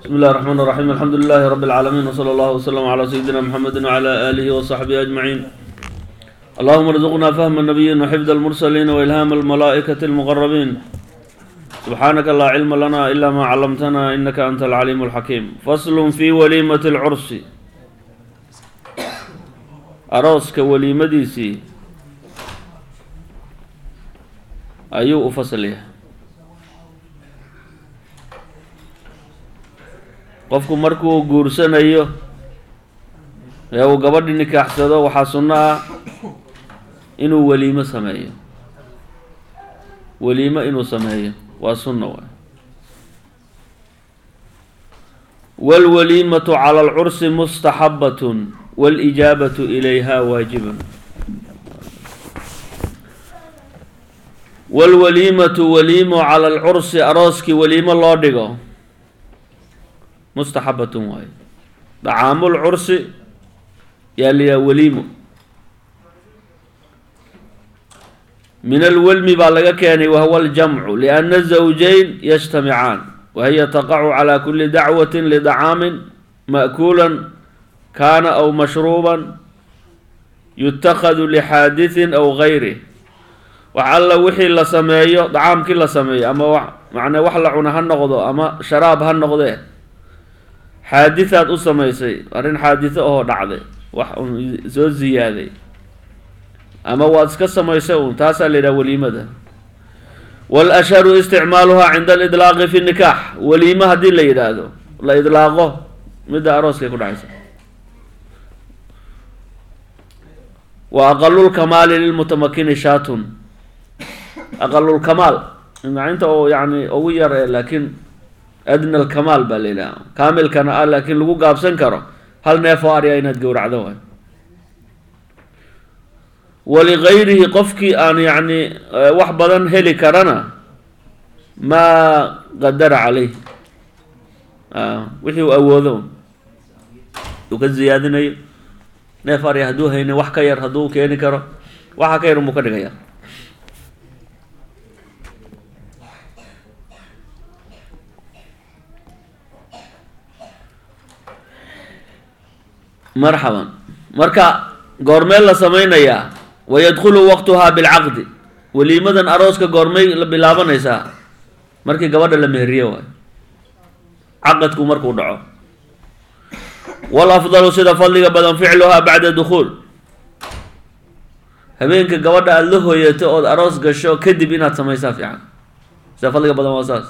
بسم الله الرحمن الرحيم الحمد لله رب العالمين وصلى الله وسلم على سيدنا محمد وعلى آله وصحبه أجمعين. اللهم ارزقنا فهم النبيين وحفظ المرسلين وإلهام الملائكة المقربين. سبحانك لا علم لنا إلا ما علمتنا إنك أنت العليم الحكيم. فصل في وليمة العرس. أروس كوليمة ديسي أيو فصليه qofku markuu guursanayo ee uu gabadhi nikaaxsado waxaa sunno ah inuu waliimo sameeyo. waliimo inuu sameeyo waa sunno waay. والوليمة على العرس مستحبة والإجابة إليها واجب. والوليمة وليمة على العرس أروسك وليمة الله دقو مستحبة واي. طعام العرس يلي وليمة من الولم بالغ كان وهو الجمع لأن الزوجين يجتمعان وهي تقع على كل دعوة لطعام مأكولا كان أو مشروبا يتخذ لحادث أو غيره. وعلى وحي لا سميه طعام كلا سميه أما معنى وحلا عنها النقض أما شراب هالنقضه حادثات أسميسي أرين حادثة أو دعدة وح زوج زيادة أما واسك سميسون تاسع للوليمة ده. والأشهر استعمالها عند الإطلاق في النكاح. وليمة هذه اللي يدادو لا إطلاقه مدى أروس يكون عيسى. وأقل الكمال للمتمكن شات. أقل الكمال إن أنت يعني أوير لكن أدنى الكمال بالله كامل كان قال لكن لو قاب سنكره هل نفار يا إنت جور عدوه. ولغيره قفك أن يعني وحبا هلي كرنا ما قدر عليه وحي أوذون يقول زيادنا نفار يهدوه هنا وحكا يرهدوه كيني كره وحكا يرموك نغير. مرحبا مركا غورميل لا سمينيا ويدخل وقتها بالعقد. وليمدن اروسك غورمي بلابنيسا markii gabadha la mehriyo way aqadku markuu dhaco. wal afdalu sida fadliga badan ficluha ba'da dukhul habeenka gabadha aad la hooyato oo aroos gasho kadib inaad samaysaa fiican sida fadliga badan wasaas.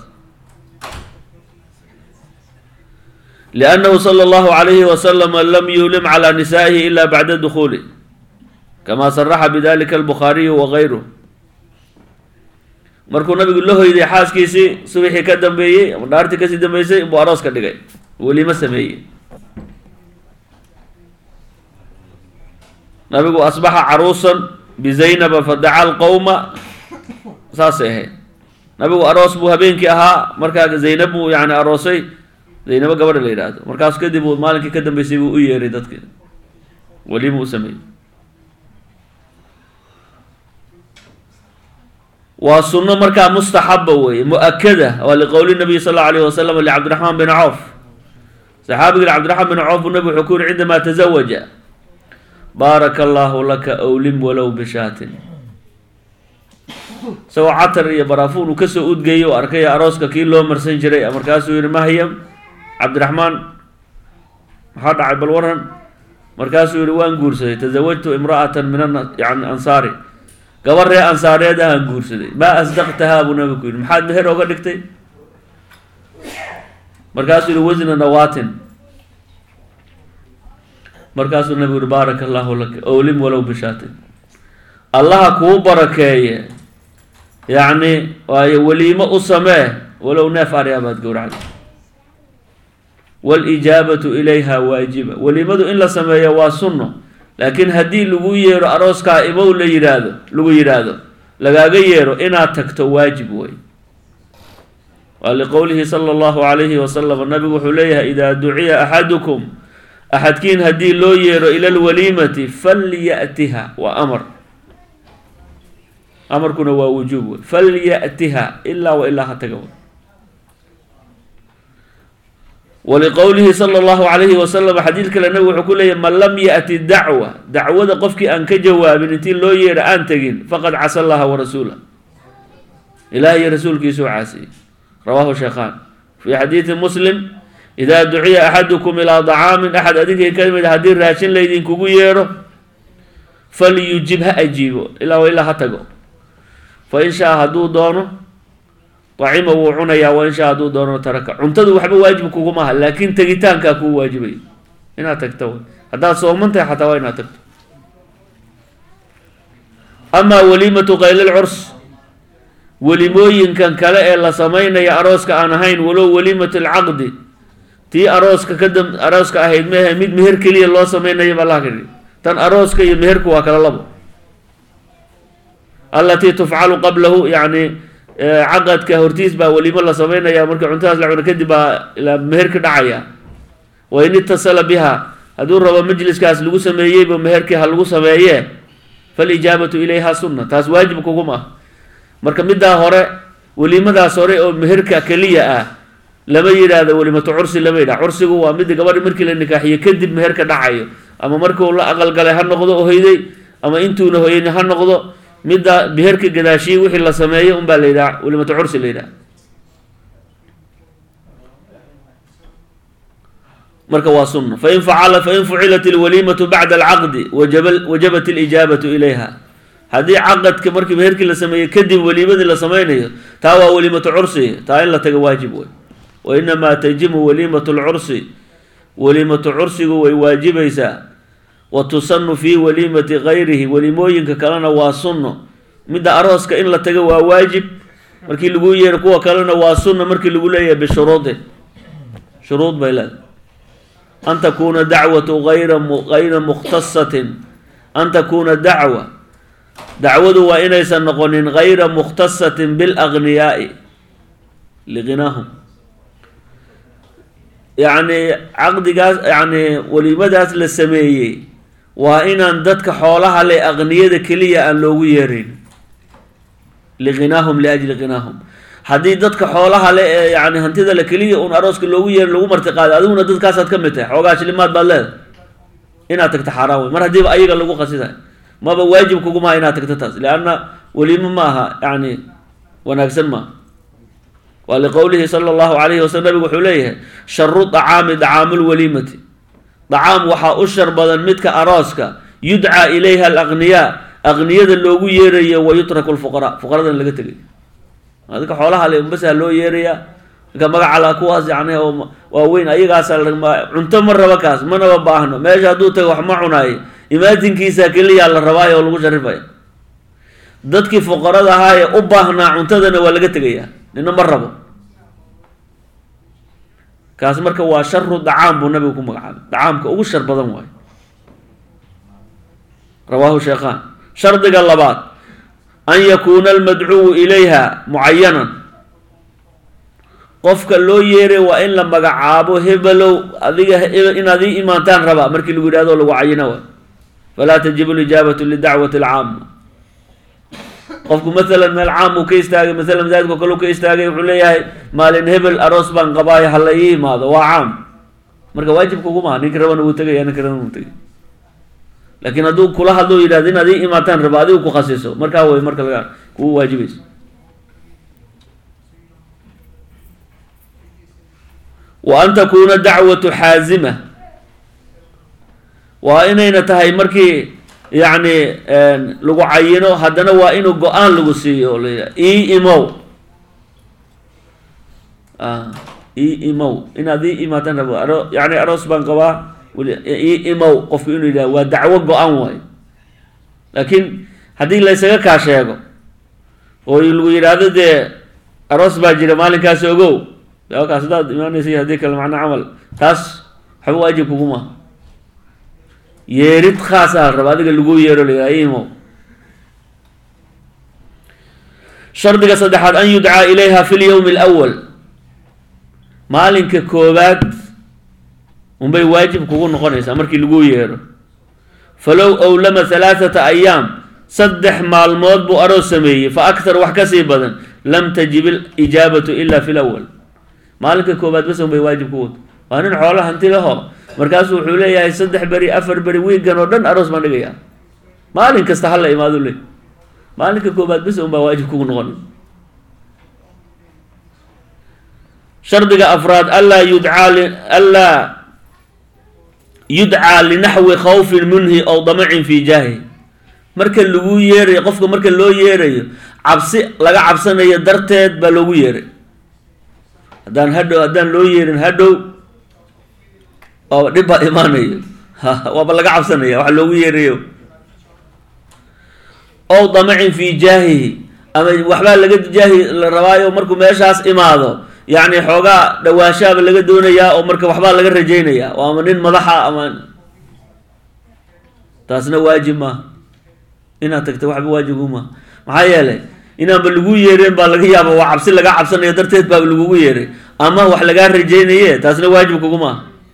لأنه صلى الله عليه وسلم لم يلم على نسائه إلا بعد دخوله كما صرح بذلك البخاري وغيره. مركو النبي يقول له إذا حاس كيسي صبيحي كدم بيي ودارتي كسي دم بيسي بو أراس كدقاي ولي ما سمي. النبي يقول أصبح عروسا بزينب فدعا القوم ساسه. النبي يقول أراس بو هبينك أها مركا زينب يعني أراسي زينب قبر اللي يراد مركز كذب مالك كدم بيسيبوا أي ريدت كده ولي مو سمي. والسنة مركز مستحبة وهي مؤكدة ولقول النبي صلى الله عليه وسلم لعبد الرحمن بن عوف صحابي عبد الرحمن بن عوف النبي حكون عندما تزوج بارك الله لك أولم ولو بشاة سوى عطر يا برافون وكسو أدقي وأركي أروسك كيلو مرسين جري مركز يرمهيم عبد الرحمن هذا عبد الورن مركز يروان جورسي تزوجت امرأة من يعني أنصاري قبر يا أنصاري ده جورسي ما أصدقتها أبو نبي محد مهر وقد دكتي مركز يروزن نواتن مركز النبي بارك الله لك أولم ولو بشات الله كو بركاية يعني وليمة أسماه ولو نافع يا باد جور عليه. والإجابة إليها واجبة. ولماذا إن لا سمايا واسنة لكن هدي لغير أروسكا إمو لغيرادو لغاقيرو إنا تكتو واجب وي. ولقوله صلى الله عليه وسلم النبي حليها إذا دعي أحدكم أحد كين هدي لو يرو إلى الوليمة فليأتها وأمر أمر كنا ووجوب فليأتها إلا وإلا هتقول. ولقوله صلى الله عليه وسلم حديث كلا النبي وحكول من لم يأتي الدعوة دعوة قفك أنك جواب انتين لو يرى أنتقين فقد عسى الله ورسوله إلهي رسولك يسوع عاسي رواه الشيخان في حديث مسلم إذا دعي أحدكم إلى طعام أحد أديك كلمة هدير راشن ليدين كوكو يرو فليجيبها أجيبه إلا وإلا هتقو فإن شاء هدو دونه طعيمه وعنيا وإن شاء هدو دونه تركه عنتدو وحبه واجب كوكو ماها لكن تجيتان كاكو واجبي إنها تكتوي هذا صومنت حتى وإنها تكتو أما وليمة غير العرس ولموين كان كلا إلا سمينا يا أروسك أنا هين ولو وليمة العقد تي أروسك كدم أروسك أهيد مه ميد مهر كلي الله سمينا يا الله كلي تن أروسك يمهرك وكلا الله التي تفعل قبله يعني عقد كهورتيس با وليمة الله سمينا يا مرك عنتاز لعنا كدبا إلى مهرك دعيا وإن اتصل بها هدور رب مجلس كاس لغو سميه بمهرك هلغو سميه فالإجابة إليها سنة تاس واجب كوكما marka midda hore waliimadaas hore oo meherka kaliya ah lama yiraahdo waliimatu cursi lama yiraahdo cursigu waa mid gabadh markii la nikaaxiyo kadib meherka dhacayo ama markuu la aqal galay ha noqdo oo hoyday ama intuuna hoyeen ha noqdo midda meherka gadaashii wixii la sameeyo un baa la yiraahdo waliimatu cursi la yiraahdo marka waa sunna fa in fu'ilat alwalimatu ba'da al'aqd wajabat al-ijabatu ilayha haddii caqadka markii meherkii la sameeyey kadib waliimadii la sameynayo taa waa waliimatu cursi taa in la taga waajib wey wa inamaa tajibu waliimatu lcursi waliimatu cursigu way waajibaysaa wa tusannu fii waliimati gayrihi waliimooyinka kalena waa sunno midda arooska in la taga waa waajib markii lagu yeero kuwa kalena waa sunno markii lagu leeyahay bishuruudin shuruud bay leedahay an takuuna dacwatu gayra mukhtasatin an takuuna dacwadu waa inaysan noqonin gayra mukhtasatin bilagniyaai lighinaahum yacni caqdigaas yacni waliimadaas la sameeyey waa inaan dadka xoolaha leh aqniyada keliya aan loogu yeerayn lighinaahum liajli ghinaahum haddii dadka xoolaha leh ee yacni hantida le keliya uun arooska loogu yeerin lagu martiqaado adiguna dadkaasaad ka mid tahay xoogaa shilimaad baad leedahay inaad tagto xaaraan wey mar haddiiba ayaga lagu qasidayo maba waajib kuguma inaad tagto taas lianna waliimo ma aha yani wanaagsan maaha waa liqowlihi sala allahu calayhi wasalam nabigu wuxuu leeyahay sharu dacaami dacaamu lwaliimati dacaam waxaa u shar badan midka arooska yudcaa ilayha alaqniyaa aqniyada loogu yeerayo wa yutraku lfuqaraa fuqaradan laga tegay dadka xoolaha le unbasaa loo yeerayaa marka magacala kuwaas yani oo waaweyn ayagaasa cunto ma raba kaas manaba baahno meesha hadduu tago wax ma cunaayo imaatinkiisa keliyaa la rabaayo oo lagu sharifaya dadkii fuqarada ahaa ee u baahnaa cuntadana waa laga tegayaa nina ma rabo kaas marka waa sharu dacaam buu nabigu ku magacaabay dacaamka ugu shar badan waayo rawaahu sheekhaan shardiga labaad an yakuuna almadcuwu ilayha mucayanan qofka loo yeeray waa in la magacaabo hebelow adiga inaad ii imaantaan rabaa markii lagu yidhahdo lagu cayina waay falaa tajibu lijaabatu lidacwati alcaama qofku maalan meel caam uu ka istaagay maalan masaajidka kale uu ka istaagay wuxuu leeyahay maalin hebel aroos baan qabaayo hala ii imaado waa caam marka waajibka ugumaha ninki rabana wuu tegaya ninki rabana wuu tegay laakiin hadduu kula hadlou yidhahdo inaad ii imaataan raba adigu ku khasiso markaa way marka laga kugu waajibayso wa an takuuna dacwatu xaazima waa inayna tahay markii yacni lagu cayino haddana waa inuu go-aan lagu siiyo o la ii imow ii imow inaad ii imaataan rabo yani aroos baan qabaa ii imow qofku inuu yidhahdo waa dacwo go-an waayo laakiin haddii laysaga kaa sheego oo lagu yidhaahdo dee aroos baa jira maalinkaas ogow kaas hadaad imaanaysa haddii kale macnaa camal taas waxba waajib kuguma yeerid khaas ah raba adiga lagu yeero la imo shardiga saddexaad an yudcaa ilayha fi lyawmi alawal maalinka koobaad unbay waajib kugu noqonaysaa markii lagu yeero falow awlama halaathata ayaam saddex maalmood buu aroos sameeyey fa akthar wax kasii badan lam tajib alijaabatu ila fi lawal maalinka koobaad bas unbay waajib kugu waa nin xoolo hanti laho markaasuu wuxuu leeyahay 3 beri 4 beri wiigan oo dhan aroos baan dhigayaa maalin kasta hal la imaado le maalinka koobaad bis un baa waajib kugu noqon shardiga afraad alla yudcaa linaxwi khawfin munhi aw damacin fi jaahi marka lagu yeerayo qofka marka loo yeerayo cabsi laga cabsanayo darteed baa loogu yeeray haddaan loo yeerin hadhow oo dhib baa imaanayo waaba laga cabsanaya waxa loogu yeerayo aw damacin fi jaahihi ama waxbaa laga jaahi la rabaayo markuu meeshaas imaado يعني حوغا دواشاب laga doonaya oo marka waxba laga rajeynaya oo ama nin madaxa ama taasna waajib ma ina tagto waxba waajib uma maxaa yeelay inaan ba lagu yeereen ba laga yaabo waa cabsi laga cabsanayo darteed baa lagu yeeray ama wax laga rajeynaye taasna waajib kuma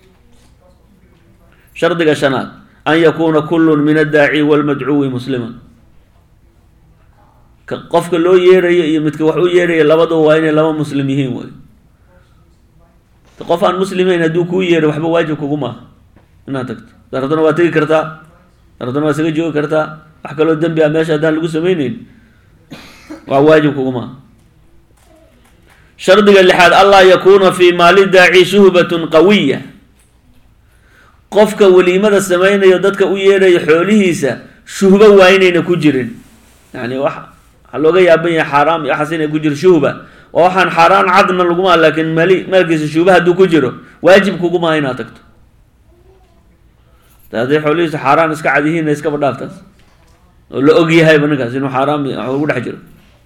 shardiga shanaad an yakuna kullun min ad-da'i wal mad'u musliman qofka loo yeerayo iyo midka wax u yeerayo labadu waa inay laba muslim yihiin way qof aan muslimiin haduu ku yeero waxba waajib kugu ma inaad tagto daradana waa tagi kartaa daradana waa saga joogi kartaa wax kale oo dambi ah meesha hadaan lagu sameeynin waa waajib kugu ma shardiga lixaad allah yakuna fi mali da'i shuhbatun qawiyya qofka waliimada sameeynayo dadka u yeerayo xoolihiisa shuhba waa inayna ku jirin yani wax looga yaaban yahay xaraam iyo xasin ku jir shuhba oo waxaan xaraan cadna lagu ma laakiin maalkiisa shuhba haduu ku jiro waajib kugu ma inaad tagto taasay xoolihiisa xaraan iska cadihiin iska badhaaftaas oo la og yahay bankaas inuu xaraam ugu dhex jiro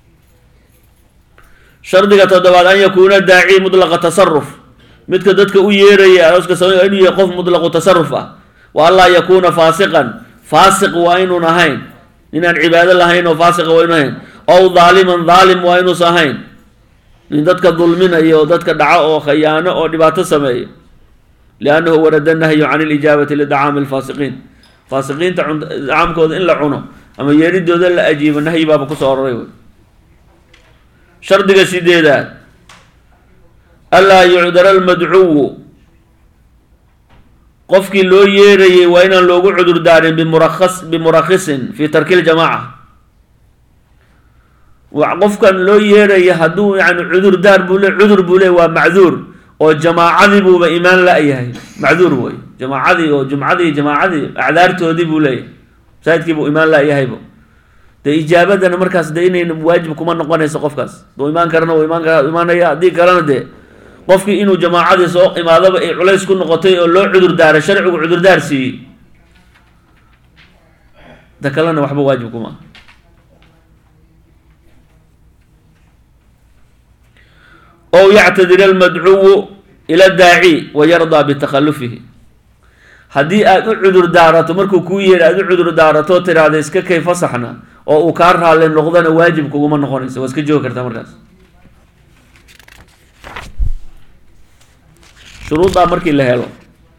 shardiga toddobaad an yakuna daa'i mutlaq tasarruf midka dadka u yeeraya arooska sameeyo inuu yahay qof mutlaq tasarruf ah wa alla yakuna fasiqan fasiq waa inuu ahayn inaan cibaado lahayn oo fasiq waa inuu ahayn aw zaliman zalim waa inuu ahayn in dadka dulminayo dadka dhaco oo khiyaano oo dhibaato sameeyo لأنه ورد النهي عن الإجابة لدعام الفاسقين فاسقين دعام كود إن لا عنو أما يريد ذا لا أجيب النهي باب كسر ريو شرط جسيدة ألا يعذر المدعو قفك لو يري وين لو عذر دار بمرخص في ترك الجماعة وقفك لو يري هدو يعني عذر دار بوله ومعذور oo jamaacadi buu ba iimaan la yahay macduur way jamaacadi oo jumcadi jamaacadi acdaartoodii buu leeyahay saadkii buu iimaan la yahay bo de ijaabadana markaas de inay waajib kuma noqonayso qofkaas doo iimaan karana oo iimaanaya hadii kalena de qofkii inuu jamaacadi soo imaadaba ay culays ku noqotay oo loo cudur daaray sharcigu cudur daar siiyay da kalena waxba waajib kuma أو يعتذر المدعو إلى الداعي ويرضى بتخلفه هدي أعذر دارته مركو كوير أعذر دارته ترى هذا إسك كيف صحنا أو أكرها للنقضان واجب كوما نخونيس واسك جوكر تمركز شروط أمرك الله هلو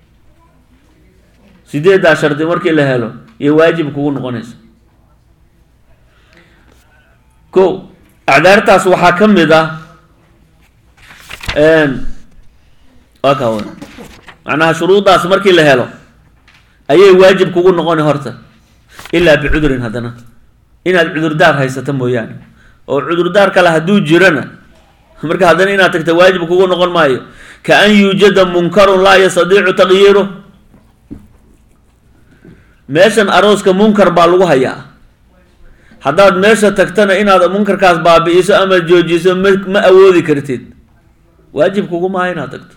سيدي دا شرط أمرك الله هلو يواجب كوما نخونيس كو أعذر تاس وحاكم ده أكون معناها شروط داس مركي لهلو أي واجب كون نقول هرتا إلا بعذر هذانا إن العذر دار هاي ستمو يعني أو عذر دار كلا هدو جيرنا مركي هذانا إن تكت واجب كون نقول مايو كأن يوجد منكر لا يستطيع تغييره ماشان أروس كمنكر بالوها يا حداد ماشا تكتنا إن هذا منكر كاس بابي إيسا أما جوجيسا ما أودي كرتيد واجب كوما هنا تكت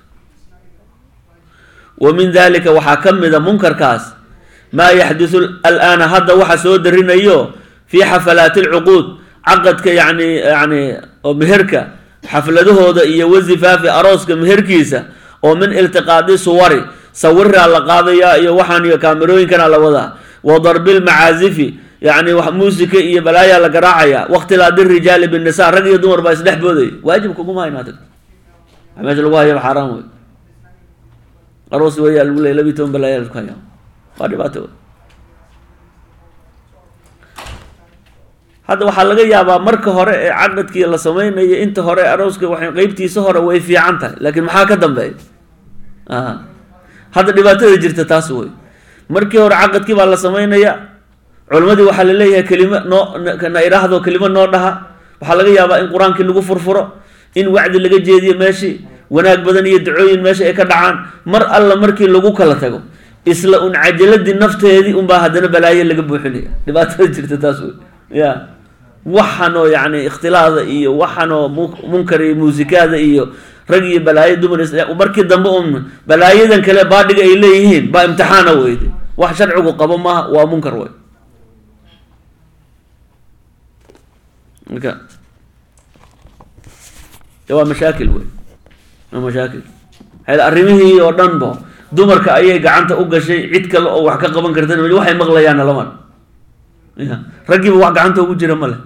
ومن ذلك وحكم ذا منكر كاس ما يحدث الآن هذا وحسود الرنيو في حفلات العقود عقد يعني مهركة حفلته هذا يوزفها في أروسك مهركيسة ومن التقاط صوري صورها على قاضية يوحني كاميروين كان على وضع وضرب المعازف يعني موسيقى بلايا لقراعية واختلاط الرجال بالنساء رجل دمر بس بودي واجب كوما هنا تكت عماش الواهي الحرام أروس ويا الولاي لبيتهم بلا يلقايا قادي باتو هذا waxa laga yaabaa marka hore ee cadadkii la sameeyay inta hore arooska waxay qaybtiisa hore way fiican tahay laakiin maxaa ka dambeeyay hadda dhibaatada jirta taas wey. markii hore caqadkii baa la sameynaya, culimadii waxaa la leeyahay kelimo na iraahdo kelimo noo dhaha, waxaa laga yaabaa in qur-aankii lagu furfuro, in wacdi laga jeediyo meeshii, wanaag badan iyo ducooyin meesha ay ka dhacaan. mar alla markii lagu kala tago isla un cajaladii nafteedii unbaa haddana balaayo laga buuxinaya. dhibaatada jirta taas wey ya. waxanoo yani ikhtilaada iyo waxanoo munkar iyo muusikaada iyo rag iyo balaayo dumar markii dambe un balaayadan kale baadhiga ay leeyihiin baa imtixaana weyde. wax sharcigu qabo maaha, waa munkar wey. marka waa mashaakil wey, waa mashaakil. arrimihii oo dhan ba dumarka ayay gacanta u gashay, cid kale oo wax ka qaban karta waxay maqlayaanna lama ya. raggiiba wax gacanta ugu jira ma leh.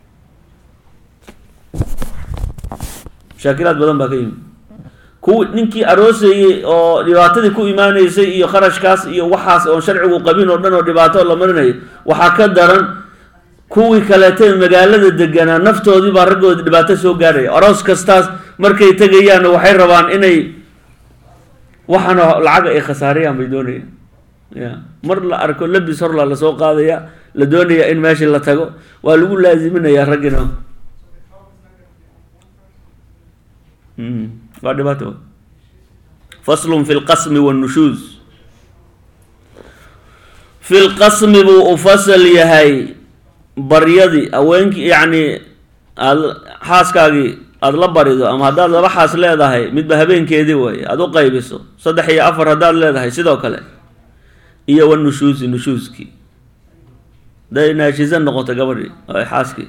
mashaakilaad badan baa ka yimid. ninkii aroosayey oo dhibaatadii ku imaanaysay iyo kharashkaas iyo waxaas oon sharcigu qabin oo dhan oo dhibaato la marinayo, waxaa ka daran kuwii kaleetee magaalada deganaa naftoodii baa raggoodi dhibaato soo gaaraya. aroos kastaas markay tegayaanna waxay rabaan inay waxaana lacag ay khasaarayaan bay doonayaan ya. mar la arko labis horla lasoo qaadaya, la doonaya in meeshii la tago, waa lagu laaziminayaa raggina. waa dhibaato. faslun fi lqasmi wannushuuz. fi lqasmi buu u fasal yahay baryadii haweenkii, yacni aada xaaskaagii aada la barido, ama haddaad laba xaas leedahay midba habeenkeedii waaye aada u qaybiso, 3 iyo 4 haddaad leedahay sidoo kale. iyo wanushuuzi, nushuuskii haday naashiza noqoto gabadhii oo ay xaaskii.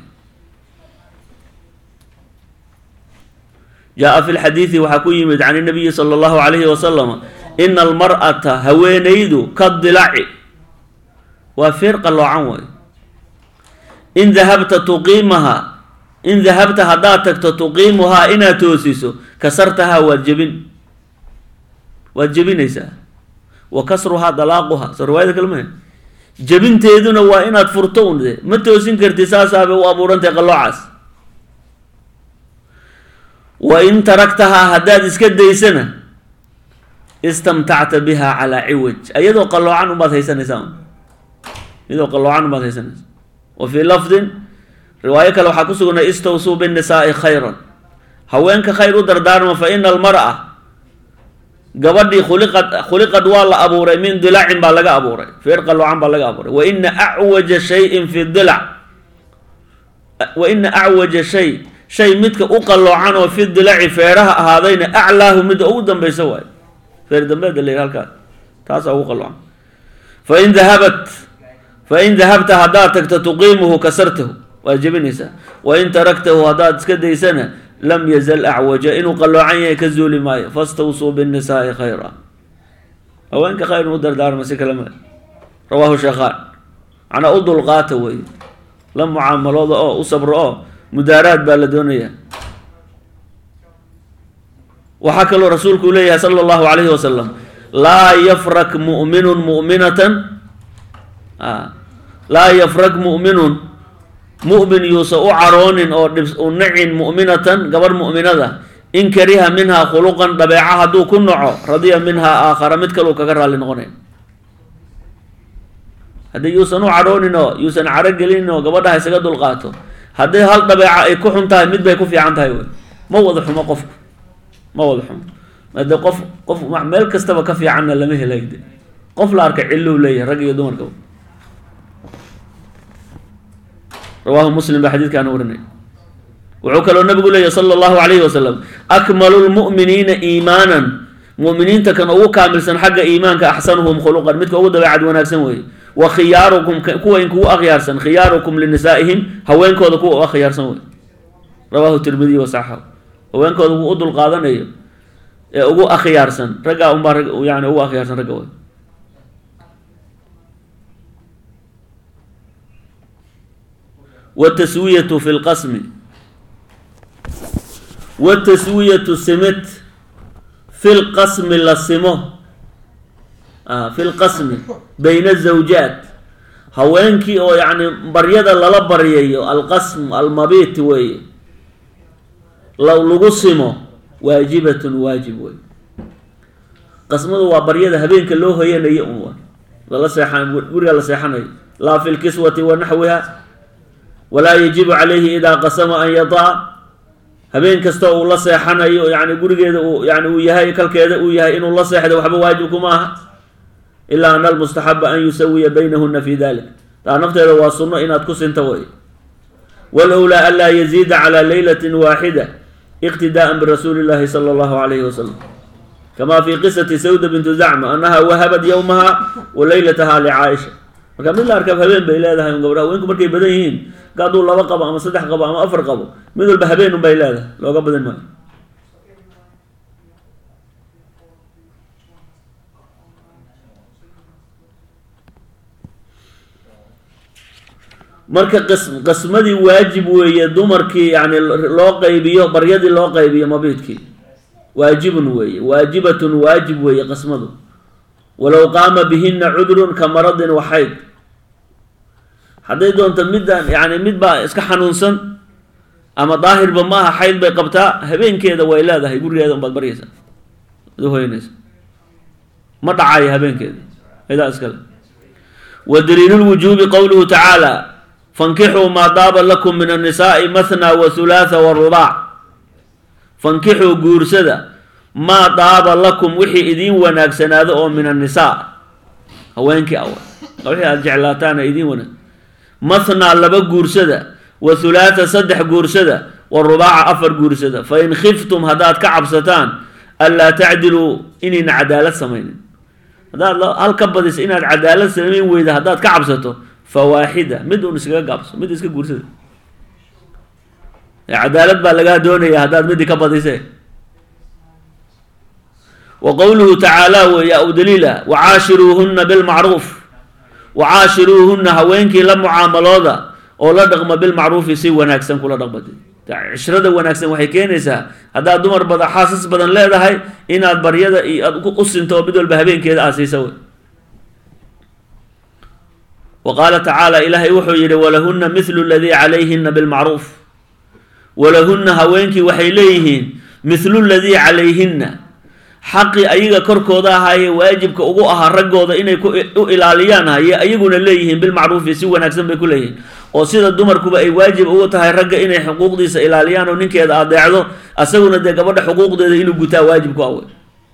jaa fi lxadiidi waxaa ku yimid can nabiyi sala allahu calayhi wasalam ina almar'ata haweenaydu ka dilaci waa feer qalloocan way. in dahabta tuqiimaha in dahabta haddaad tagto tuqiimuhaa inaad toosiso, kasartahaa waad jebinaysaa. wa kasruhaa dalaaquhaa, soo riwaayada kale mahe. jebinteeduna waa inaad furto un de, ma toosin karti, saasaabay u abuurantay qalloocaas. wa in taragtahaa haddaad iska daysana istamtacta biha calaa ciwaj, iyadoo qalloocan ubaad haysanaysaa, iyadoo qalloocan ubaad haysanaysaa. wa fii lafdin riwaayo kale waxaa ku sugnay istawsuu binnisaai khayran, haweenka khayr u dardaarma. fa ina almar'a gabadhii khuliqad waa la abuuray min dilacin baa laga abuuray, feer qalloocan baa laga abuuray. wa ina acwaja shayin fi dilac, wa ina acwaja shay midka u qalloocan oo fi dilaci feeraha ahaadayna aclaahu midda ugu dambaysa waayo, feer dambeeda la yidhi halkaas, taasaa ugu qalloocan. fain dahabta haddaad tagto tuqiimuhu kasartahu, waad jebinaysaa. wain taragtahu haddaad iska daysana lam yazal acwaja, inuu qalloocan yahay ka zuuli maayo. fastawsuu binnisaai khayra, haweenka khayr u dardaarma si kale male. rawaahu shaykhaan. macnaa u dulqaata wey, la mucaamalooda oo u sabro oo mudaaraad baa la doonayaa. waxaa kaloo rasuulku leeyahay sala allahu calayhi wasalam laa yafrak mu'minun mu'minatan laa yafrak mu'minun mu'min yuusa u caroonin oo u nacin mu'minatan gabarh mu'minada in kariha minhaa khuluqan dabeeca hadduu ku naco radiya minhaa aakhara mid kaleu kaga raalli noqonay. haddii yuusan u caroonin oo yuusan caro gelinin oo gabadhaha isaga dulqaato, haddii hal dabeeca ay ku xun tahay mid bay ku fiican tahay wey. ma wada xumo qofku, ma wada xumo. made qof meel kastaba ka fiicanna lama helayde. qof la arka cilou leeyahay rag iyo dumarkaba. rawaahu muslim baa xadiidkaana warinay. wuxuu kaloo nabigu leeyahy sala allahu calayhi wasalam akmalu lmu'miniina iimaanan, mu'miniinta kan ugu kaamilsan xagga iimaanka axsanuhum khuluqan, midka ugu dabeecad wanaagsan weeye. wa khiyaarukum kuwa in kugu akhyaarsan, khiyaarukum linisaa'ihim, haweenkooda kuwa u akhyaarsan wey. rawaahu tirmidiy wasaxahu. haweenkooda kuwa u dulqaadanayo ee ugu akhyaarsan raggaa unbaa yani ugu akhyaarsan ragga wey. wataswiyatu fi lqasmi, wataswiyatu simid fi lqasmi la simo, fi lqasmi bayna azawjaat, haweenkii oo yani baryada lala baryayo, alqasm almabit weeye, lagu simo waajibatun waajib wey. qasmadu waa baryada habeenka loo hoyanayo un la seexan guriga la seexanayo laa fi lkiswati wa naxwiha walaa yajibu calayhi idaa qasama an yadaa habeen kasta uu la seexanayo yani gurigeeda yani uu yahay kalkeeda uu yahay inuu la seexdo waxba waajib kuma aha ilaa ana almustaxaba an yusawiya baynahuna fi dalik taa nafteeda waa sunno inaad ku sinta way walowlaa an laa yaziida calaa laylatin waaxida iqtidaa'an birasuuli llahi sala allahu calayhi wasalam kama fi qisati sawda bintu zacma annaha wahabat yowmaha wa laylataha licaaisha marka mid la arkaab habeen bay leedahay un gabdhaha haweenku markay badan yihiin ka hadduu 2 qabo ama 3 qabo ama 4 qabo mid walba habeen un bay leedahay looga badan maayo marka qasmadii waajib weeye dumarkii yani loo qaybiyo baryadii loo qaybiyo mabiidkii waajibun weeye waajibatun waajib weeye qasmadu walow qaama bihina cudrun ka maradin wa xayd hadday doonto midaan yani mid baa iska xanuunsan ama daahirba ma aha xayd bay qabtaa habeenkeeda way leedahay gurigeeda unbaad baryaysaa ad hoynaysa ma dhacayo habeenkeeda idaa iskale wa daliilu lwujuubi qowluhu tacaala fankixuu maa daaba lakum min annisaa'i mathna wa hulaatha wa rubaac fankixuu guursada maa daaba lakum wixii idiin wanaagsanaado oo min annisaa haweenkii awa wixii aada jeclaataana idiin wanaag mathnaa 2 guursada wa hulaatha 3 guursada wa rubaaca 4 guursada fa in khiftum haddaad ka cabsataan anlaa tacdiluu inayna cadaalad samaynin haddaad hal ka badisa inaad cadaalad samayn weyda haddaad ka cabsato fa waaxida mid un iskaga gaabso mid iska guursada cadaalad baa lagaa doonaya haddaad midi ka badise wa qowluhu tacaala weeya u daliila wacaashiruuhunna bilmacruuf wacaashiruuhunna haweenkii la mucaamalooda oo la dhaqma bilmacruufi si wanaagsan kula dhaqmati cishrada wanaagsan waxay keenaysaa haddaad dumar badan xaasas badan leedahay inaad baryada iyo aad u sinto oo mid walba habeenkeeda aad siisa wey wa qaala tacaala ilaahay wuxuu yidhi walahunna mithlu ladii calayhina bilmacruuf walahunna haweenkii waxay leeyihiin mithlu ladii calayhinna xaqii ayaga korkooda ahaaye waajibka ugu ahaa raggooda inay u ilaaliyaan haye ayaguna leeyihiin bilmacruufi si wanaagsan bay ku leeyihiin oo sida dumarkuba ay waajib ugu tahay ragga inay xuquuqdiisa ilaaliyaan oo ninkeeda adeecdo asaguna dee gabadha xuquuqdeeda inuu gutaa waajib ku awe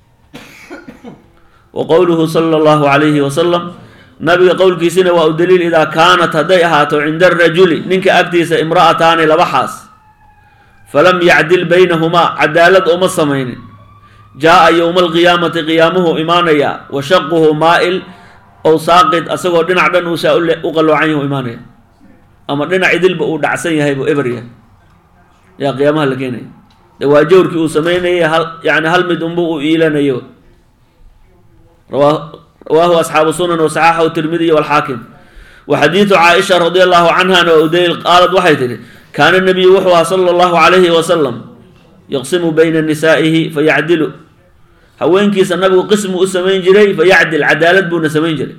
wa qowluhu sala allahu calayhi wasalam nabiga qowlkiisina waa u daliil idaa kaanat hadday ahaato cinda arajuli ninka agtiisa imra'ataani 2 xaas falam yacdil baynahumaa cadaalad uma samaynin jaa-a yowma alqiyaamati qiyaamuhu imaanaya wa shaquhu maa'il ow saaqid asagoo dhinac dhan uusaa u qalloocan yahu imaanaya ama dhinac idilba uu dhacsan yahay buu eber yahay yaa qiyaamaha la keenaya de waa jawrkii uu samaynayay yani hal mid unba uu iilanayo rawaahu asxaabu sunan wasaxaxahu tirmidiy walxaakim wa xadiidu caaisha radi allahu canhana waa udaliil qaalad waxay tihi kaana nabiyu wuxuu ahaa sala allahu calayhi wasalam yaqsimu bayna nisaa'ihi fayacdilu haweenkiisa nabigu qismu u samayn jiray fayacdil cadaalad buuna samayn jiray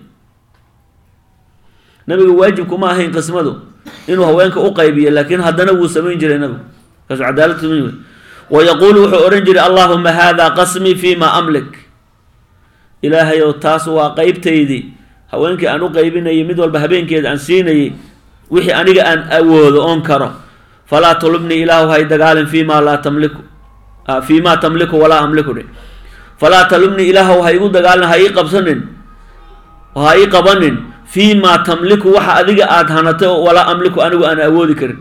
nabigu waajib kuma ahayn qismadu inuu haweenka u qaybiyo laakiin haddana wuu samayn jiray nabigu kaasuu cadaalad samayn jiray wa yaquulu wuxuu odhan jiray allahuma hada qasmii fima amlik ilaahayow taas waa qeybtaydii haweenkii aan u qaybinayay mid walba habeenkeeda aan siinayay wixii aniga aan awoodo oon karo falaa tulubnii ilaahu hay dagaalin fiima laa tamliku fiima tamliku walaa amliku dhe falaa talubnii ilaahu ha igu dagaalin ha ii qabsanin ha ii qabanin fiima tamliku waxa adiga aada hanatay walaa amliku anigu aan awoodi karin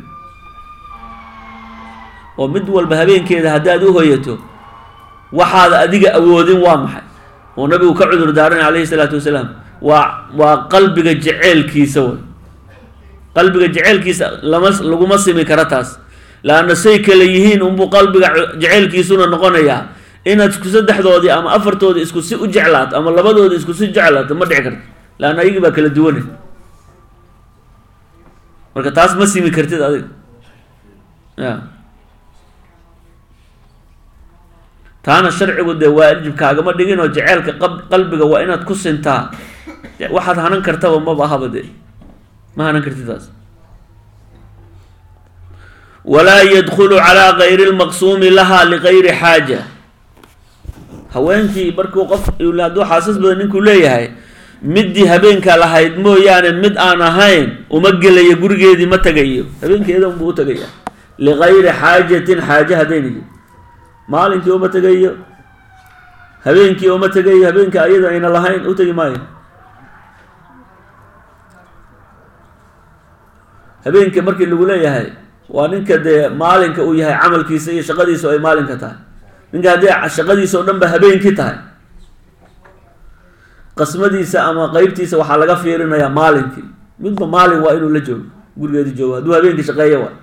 oo mid walba habeenkeeda haddaad u hoyato waxaada adiga awoodin waa maxay oo nabigu ka cudur daaranay calayhi salaatu wasalaam waa qalbiga jeceelkiisa way qalbiga jeceelkiisa laguma simi kara taas laanna say kale yihiin unbuu qalbiga jeceelkiisuna noqonayaa inaad isku 3doodii ama 4toodii isku si u jeclaato ama 2doodii isku si jeclaato ma dhici karto laanna ayagii baa kala duwanay marka taas ma simi kartid adiga ya taana sharcigu dee waajibkaagama dhigin oo jeceelka qalbiga waa inaad ku sintaa waxaad hanan kartaba maba ahaba dee ma hanan kartid taas walaa yadkhulu calaa gayri lmaqsuumi laha ligayri xaaja haweenkii markuu qof hadduu xaasas badan ninkuu leeyahay middii habeenka lahayd mooyaane mid aan ahayn uma gelayo gurigeedii ma tagayo habeenkeeda unbuu u tagaya ligayri xaajatin xaaje haddayna maalinkii uma tagayo habeenkii uma tagayo habeenka iyada ayna lahayn u tegi maayo habeenka markii lagu leeyahay waa ninka dee maalinka uu yahay camalkiisa iyo shaqadiisa ay maalinka tahay ninka haddii shaqadiisa oo dhan ba habeenkii tahay qasmadiisa ama qeybtiisa waxaa laga fiirinayaa maalinkii midba maalin waa inuu la joogo gurigeedi joogo hadduu habeenkii shaqeeya waa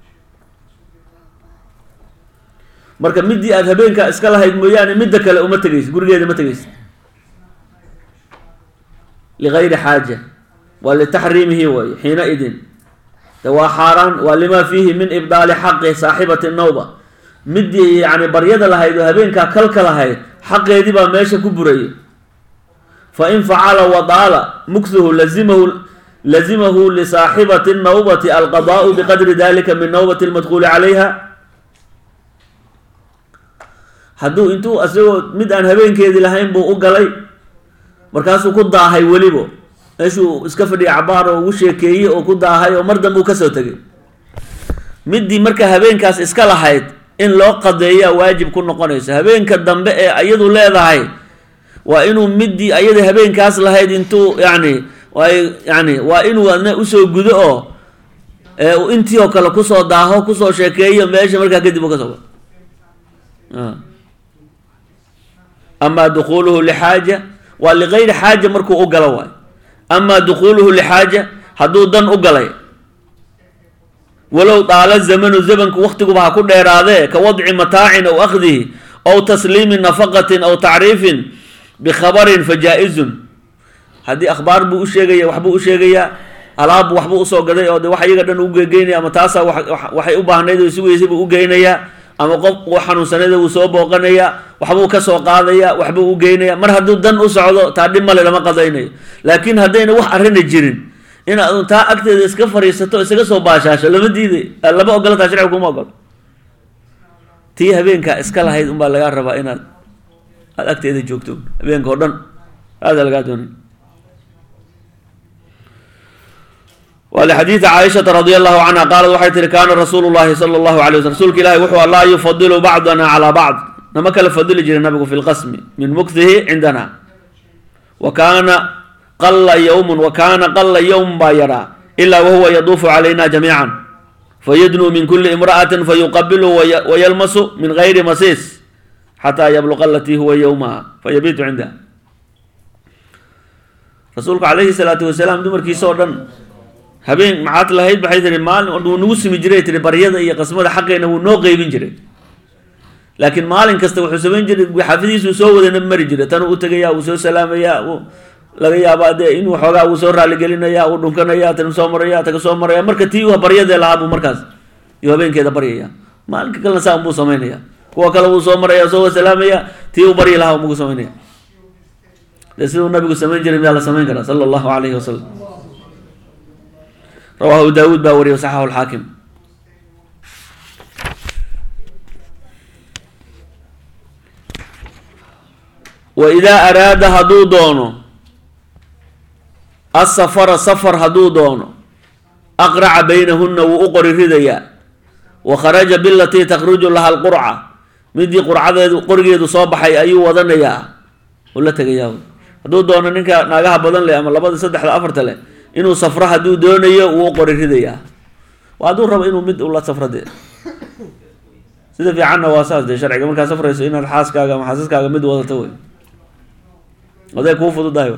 marka midii aada habeenkaa iska lahayd mooyaane midda kale uma tegaysa gurigeeda ma tegaysa ligayri xaaja waa litaxriimihi way xiina idin de waa xaaraan waa limaa fiihi min ibdaali xaqi saaxibati nawba midii yani baryada lahayd oo habeenkaa kalka lahayd xaqeedii baa meesha ku burayay fain facala wadaala muksuhu lazimahu lisaaxibati nawbati alqadaau biqadri dalika min nawbati almadkuuli calayha hadduu intuu isagoo mid aan habeenkeedii lahayn buu u galay markaasuu ku daahay welibo meeshuu iska fadhiya cabaar oo ugu sheekeeyey oo ku daahay oo mar dambe uu kasoo tegay midii marka habeenkaas iska lahayd in loo qadeeyaa waajib ku noqonayso habeenka dambe ee iyadu leedahay waa inuu midii ayada habeenkaas lahayd intuu waa inuu adna usoo gudo oo intii oo kale kusoo daaho kusoo sheekeeyo meesha markaa kadib u kasoo amaa dukuuluhu lixaaja waa ligayri xaaja markuu u galo waayo amaa dukuuluhu lixaaja hadduu dan u galay walow daala zamanu zamanku waktiguba ha ku dheeraadee ka wadci mataacin aw akhdihi aw tasliimi nafaqatin aw tacriifin bikhabarin fa jaa-izun haddii akhbaar buu u sheegaya waxbuu u sheegayaa alaab waxbuu usoo gaday oo de wax iyaga dhan ugegeynaya ama taasaa waxay u baahnayd oo sugaysay buu u geynayaa ama qof uu xanuunsanayda wuu soo booqanayaa waxbuu kasoo qaadaya waxbuu u geynaya mar hadduu dan u socdo taa dhib male lama qadaynayo laakiin haddayna wax arina jirin inaad taa agteeda iska fariisato isaga soo baashaasho lama diiday lama ogola taa sharciga kuma ogolo tii habeenkaa iska lahayd unbaa lagaa rabaa inaad aada agteeda joogto habeenka oo dhan aada lagaa doonay ولحديث عائشة رضي الله عنها قالت waxay tihi kaana rasuul الlahi salى الlahu عalيه وسلم rasuulka ilahi wuxuu laa yufadilu bacdana calى bacd nama kala fadili jiray nabigu fi lqasmi min muktihi cindana wa kaana qala yowm baa yaraa ilaa wahuwa yaduufu calayna jamiica fayadnuu min kuli imra'ati fayuqabilu wayalmasu min gayri masiis xataa yabluqa alatii huwa yowmaha fayabiitu cindaha rasuulku calayhi salaatu wasalaam dumarkiisa oo dhan habeen maxaad lahayd baxay tiri maalin wuu nagu simi jiray tiri baryada iyo qasmada xaqeena wuu noo qeybin jiray laakiin maalin kasta wuxuu samayn jiray xafidiisuu soo wadana mari jiray tanuu u tegaya wuu soo salaamayaa laga yaabaa dee inuu xoogaa wuu soo raaligelinaya wuu dhunkanaya tan soo maraya taga soo maraya marka tii baryadee lahaa buu markaas iyo habeenkeeda baryaya maalinka kalena saa unbuu samaynaya kuwa kale wuu soo maraya soo salaamaya tii uu baryi lahaa unbuu samaynaya dee siduu nabigu samayn jiray miyaa la samayn karaa sala allahu calayhi wasalam rawaahu daawuud baa wariyay saxaxu lxaakim wa idaa araada hadduu doono asafara safar hadduu doono aqraca baynahunna wuu u qori ridayaa wa kharaja bilatii takhruju laha alqurca midii qurcadeedu qorigeedu soo baxay ayuu wadanayaa u la tegayaa hadduu doono ninka naagaha badan leh ama labada saddexda afarta leh inuu safro hadduu doonayo wuu qori ridayaa hadduu rabo inuu mid ula safro dee sida fiicanna waa saas dee sharciga markaad safrayso inaad xaaskaaga ama xaasaskaaga mid wadato wey oday kuu fududahay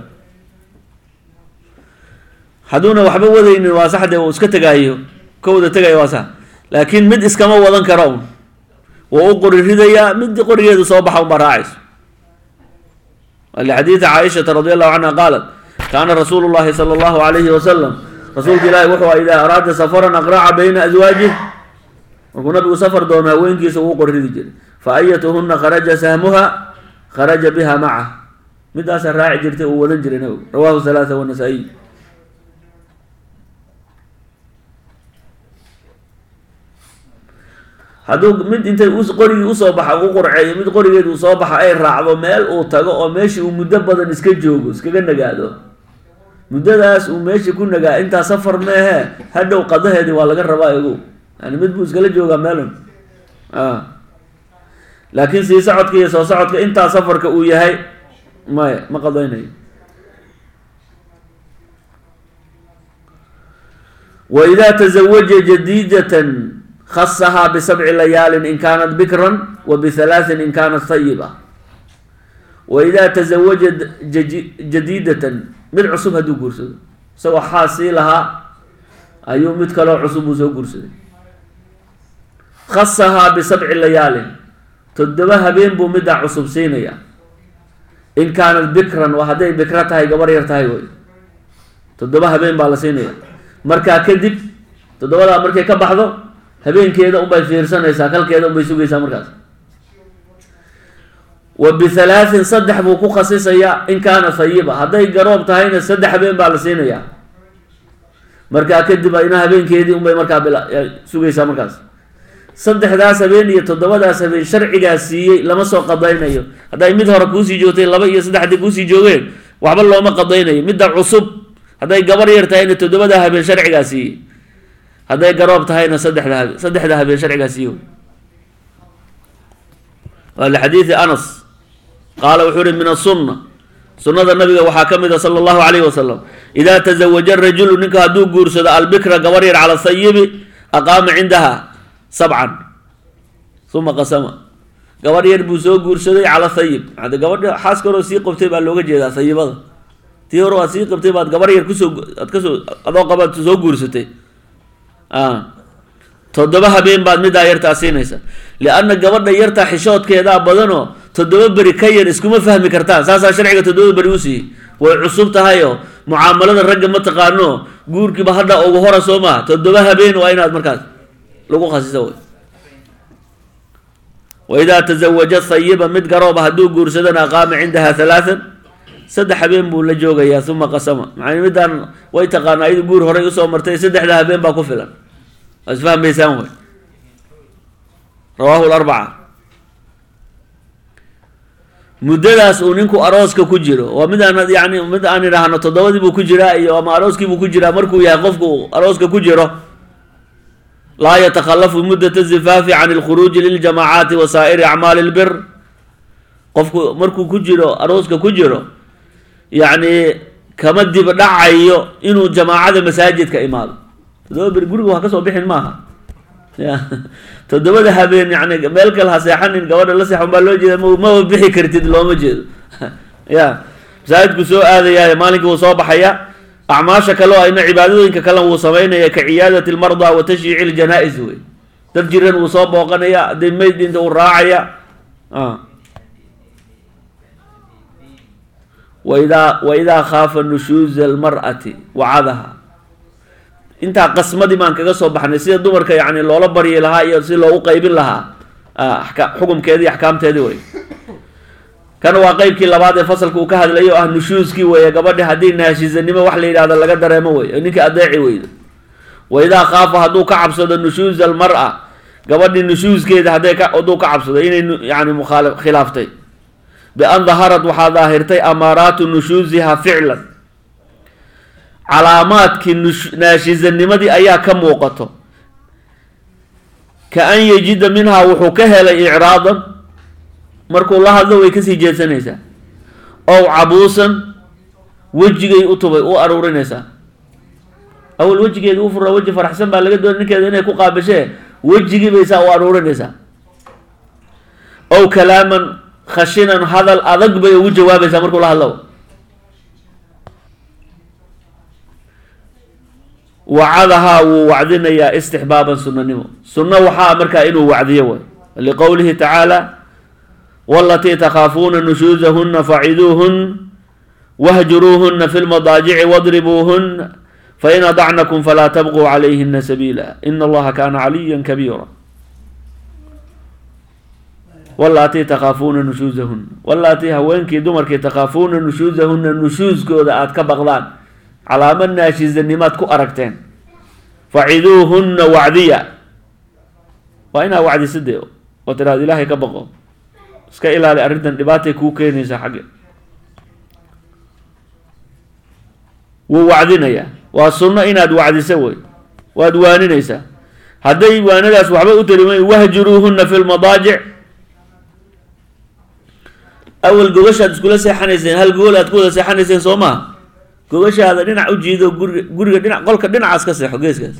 hadduuna waxba wadaynin waa sax dee uu iska tegaayo ka wada tegayo waa sax laakiin mid iskama wadan karo un wuu u qori ridayaa midii qorigeedu soo baxa unbaa raacayso lixadiidi caaishata radi allahu canha qaalat kaana rasuulu llahi sala allahu calayhi wasalam rasuulka ilaahi wuxuu idaa araada safaran aqraca bayna aswaajih markuu nabigu safar doono haweenkiisa wuu qori ridi jiray fa ayatuhuna kharaja sahmuha kharaja biha maca midaasaa raaci jirtay uu wadan jiray nabigu rawahu halaatha wanasa-iy hadduu mid intay qorigii usoo baxa u qurceeyo mid qorigeed uu soo baxa ay raacdo meel uu tago oo meeshii uu muddo badan iska joogo iskaga nagaado muddadaas uu meeshii ku nagaa intaa safar meehe hadhow qadaheedii waa laga rabaa igu yani mid buu iskala joogaa meelun laakiin sii socodka iyo soo socodka intaa safarka uu yahay maya ma qadaynayo. وإذا تزوج جديدة خصها ب7 ليال إن كانت بكرا وب3 إن كانت طيبة. وإذا تزوج جديدة من عصب هدو قرصد سوى حاصلها أيوم متكلو عصب وزو قرصد خصها ب7 ليال تدبها بين بمدع عصب سينيا إن كانت بكرا وهدي بكرتها قبر يرتهي تدبها بين بالسينيا markaa kadib toddobadaa markay ka baxdo habeenkeeda unbay fiirsanaysaa kalkeeda unbay sugaysaa markaas. wa b3 saddex buu ku khasisayaa in kaana hayiba hadday garoob tahayna 3 habeen baa la siinayaa markaa kadib ina habeenkeedii unbay markaa sugaysaa markaas. 3daas habeen iyo 7daas habeen sharcigaa siiyey lama soo qadaynayo. hadday mid hore kuusii joogtay 2 iyo 3 hadday kuusii joogeen waxba looma qadaynayo. midda cusub hadday gabar yar tahayna 7da habeen sharcigaa siiyey hadday garoob tahayna 3da habeen sharcigaa siiyo. waa lixadiidi Anas qaala wuxuu uhi min asunna sunnada nabiga waxaa ka mid a sala allahu calayhi wasalam idaa tazawaja rajulu ninka hadduu guursado albikra gabar yar cala sayibi aqaama cindaha 7 uma qasama. gabar yar buu soo guursaday cala sayib hadda gabadha xaas kaloo sii qabtay baa looga jeedaa sayibada tii hore waad sii qabtay baad gabar yar adoo qabaad soo guursatay 7 habeen baad middaa yartaa siinaysa lianna gabadha yartaa xishoodkeedaa badanoo 7 beri ka yar iskuma fahmi kartaan saasaa sharciga 7 beri u siiyey way cusub tahayoo mucaamalada ragga ma taqaano guurkiiba hadda ugu hora soo maha 7 habeen waa inaad markaas lagu khasisa way. waidaa tazawaja sayiba mid garooba hadduu guursadana aqaama cindaha 3 3 habeen buu la joogayaa uma qasama macnaa midaan way taqaanaa iyadu guur horay usoo martay 3 habeen baa ku filan waa isfahmaysaan way. rawaahu 4. muddadaas uu ninku arooska ku jiro waa mid aan yani mid aan idhaahno 7dii buu ku jiraa iyo ama arooskii buu ku jiraa markuu yahay qofku arooska ku jiro laa yatakhallafu muddata zifaafi can alkhuruuji liljamaacaati wa saa'iri acmaali lbir. qofku markuu ku jiro arooska ku jiro yacni kama dib dhacayo inuu jamaacada masaajidka imaado 7 beri guriga wax ka soo bixin maaha 7 habeen yani meel kale ha seexanin gabadha la seexan baa loo jeeda ma bixi kartid looma jeedo ya masaajidku soo aadaya maalinkii wuu soo baxaya acmaasha kale oo ayna cibaadooyinka kale wuu samaynaya ka ciyaadati almardaa wa tashyiici aljanaa-is wey dad jiran wuu soo booqanaya hadday meyd dhinta uu raacaya waidaa khaafa nushuuza almar'ati wacadaha. intaa qasmadii baan kaga soo baxnay sida dumarka yani loola baryi lahaa iyo si loogu qaybin lahaa xukumkeedii axkaamteedii wey. kan waa qeybkii labaad ee fasalka uu ka hadlayo ah nushuuskii weeye gabadhi haddii naashizanimo wax la yidhahdo laga dareemo wey ninkii adeeci weydo. waidaa khaafa hadduu ka cabsado nushuuza almar'a gabadhii nushuuskeeda hadduu ka cabsado inay yani khilaaftay bian daharad waxaa daahirtay amaaraatu nushuusiha ficlan calaamaadkii naashizanimadii ayaa ka muuqato ka an yajida minhaa wuxuu ka helay icraadan markuu la hadlo way kasii jeedsanaysaa ow cabuusan wejigay u aruurinaysaa awal wejigeeda u fura weji faraxsan baa laga doonay ninkeeda inay ku qaabashee wejigii baysaa u aruurinaysaa ow kalaaman khashinan hadal adag bay ugu jawaabaysaa markuu la hadlo wacadahaa wuu wacdinayaa istixbaaban sunanimo sunno waxaa markaa inuu wacdiyo way liqowlihi tacaala walatii takhaafuuna nushuuzahuna faciduuhun wahjuruuhuna fi lmadaajici wadribuuhun fain adacnakum falaa tabquu calayhina sabiila ina allaha kaana caliya kabiira. walatii takhaafuuna nushuuzahuna walaatii haweenkii dumarkii takhaafuuna nushuuzahuna nushuuskooda aada ka baqdaan calaamo naashizanimaad ku aragteen faciduuhunna wacdiya waa inaa wacdisade oo tiraado ilaahay ka baqo iska ilaali arrintan dhibaatay kuu keenaysaa xagge. wuu wacdinayaa, waa sunno inaad wacdiso wey, waad waaninaysaa. hadday waanadaas waxba u tarimayn wahjuruuhunna fi lmadaajic, awal gogashaad iskula seexanayseen, hal gogol aad ku wada seexanayseen soo maha, gogashaada dhinac u jiido guriga dhinac qolka dhinacaas ka seexo geeskaas.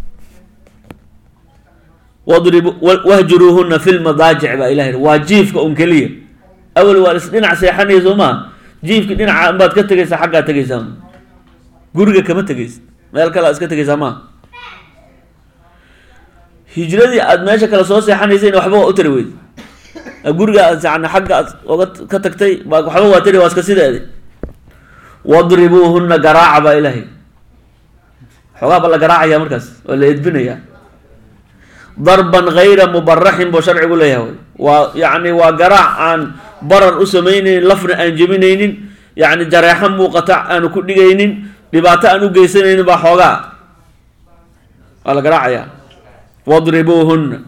wahjuruuhunna fi lmadaajic baa ilahay waa jiifka un keliya. awal waa is dhinac seexanaya soo maha, jiifki dhinaca baad ka tegaysaa, xaggaa tegaysaa, guriga kama tegaysa, meel kale aad iska tegaysaa maaha. hijradii aad meesha kale soo seexanaysayna waxba waa u tari weyd, guriga aad yani xagga aad oga ka tagtay baa waxba waa tari, waa iska sideedi. wadribuuhunna garaaca baa ilaahay, xoogaa ba la garaacaya markaas, waa la edbinayaa. darban gayra mubaraxin buu sharcigu leeyahay, waa yani waa garaac aan barar u samaynaynin, lafna aan jebinaynin, yani jareexo muuqata aanu ku dhigaynin, dhibaato aan u geysanaynin baa xoogaa waa la garaacayaa. wadribuuhunna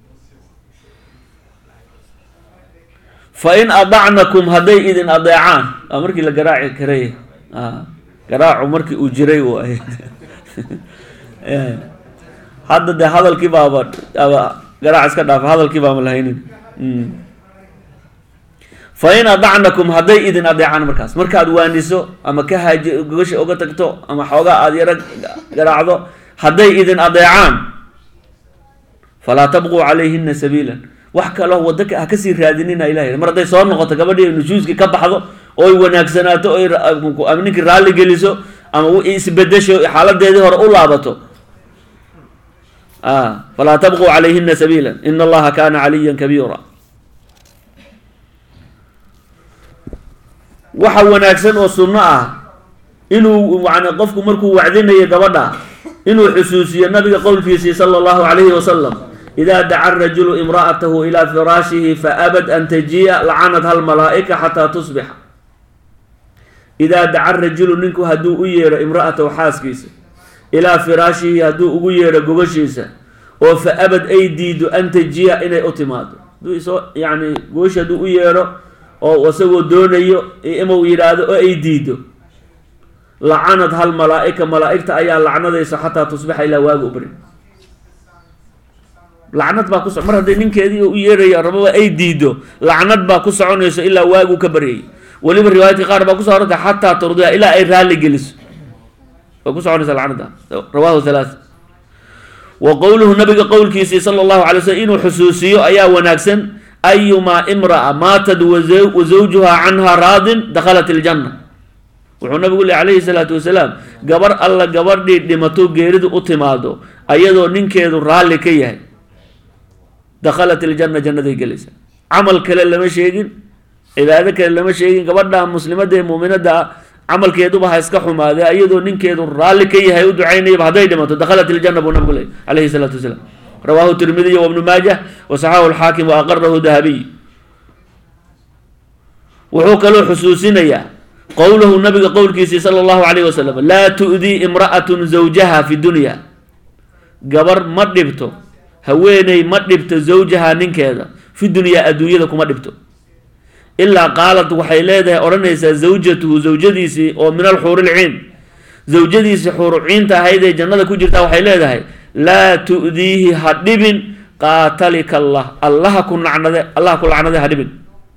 fain adacnakum hadday idin adeecaan, waa markii la garaaci karay, garaacu markii uu jiray waay. hadda dee hadalkii baaba garaac iska dhaafa, hadalkii baama lahaynin. fain adacnakum hadday idin adeecaan, markaad waaniso ama ka gogasha oga tagto ama xoogaa aada yaro garaacdo, hadday idin adeecaan falaa tabquu calayhina sabiilan, wax kaloo waddo ha kasii raadinina ilahay. mar hadday soo noqoto gabadhii nujuuskii ka baxdo, oy wanaagsanaato, oy ninkii raalli geliso, ama isbedesho, xaaladeedii hore u laabato, falaa tabquu calayhina sabiila ina allaha kaana caliyan kabiira. waxa wanaagsan oo sunno ah inuu yani qofku markuu wacdinayo gabadha inuu xusuusiyo nabiga qowlkiisii sala allahu calayhi wasalam, idaa daca rajulu imra'atahu ilaa firaashihi faabad an tajii'a lacanatha almalaa'ika xataa tusbixa. idaa daca rajulu ninku hadduu u yeedho imra'atahu xaaskiisa, ilaa firaashihi hadduu ugu yeedho gogashiisa, oo fa abad ay diido an tajii'a inay u timaado, hadduu isoo yani gogashi hadduu u yeedho oo isagoo doonayo inuu yidhaahdo oo ay diido, lacanad hal malaa'ika, malaa'igta ayaa lacnadaysa xataa tusbixa ilaa waaga u bari. lacnad baa ku mar hadday ninkeedii u yeerayo rababa ay diido, lacnad baa ku soconayso ilaa waagu ka baryay. weliba riwaayadka qaar baa kusoo horta xataa turdiya, ilaa ay raalli geliso waa ku soconaysa lacnada. rawaahu halaath. wa qowluhu nabiga qowlkiisii sala allahu alay waslm inuu xusuusiyo ayaa wanaagsan, ayumaa imra'a maatad wa zawjuhaa canha raadin dakhalat iljanna. wuxuu nabigu le calayhi salaatu wasalaam, gabar alla gabadhii dhimato geeridu u timaado ayadoo ninkeedu raalli ka yahay, dakhalat iljanna, jannaday gelaysa. camal kale lama sheegin, cibaado kale lama sheegin. gabadha muslimadda ee muuminadda ah camalkeeduba ha iska xumaadee, ayadoo ninkeedu raalli ka yahay u ducaynayaba hadday dhimato dakhalat iljanna buu nabigu le calayhi salaatu wasalaam. rawaahu tirmidiy wabnu maajah wasaxahu alxaakim wa aqarahu dahabiy. wuxuu kaloo xusuusinayaa qowluhu nabiga qowlkiisii sala allahu calayhi wasalam, laa tu'dii imra'atun zawjaha fi dunya, gabar ma dhibto, haweeney ma dhibto zawjaha ninkeeda, fi dunyaa adduunyada kuma dhibto, ilaa qaalad waxay leedahay odhanaysaa zawjatuhu, zawjadiisii oo min alxuurilciin, zawjadiisii xuuruciinta ahayd ee jannada ku jirtaa waxay leedahay, laa tu'diihi ha dhibin, qaatalika allah, allaha ku lacnade ha dhibin.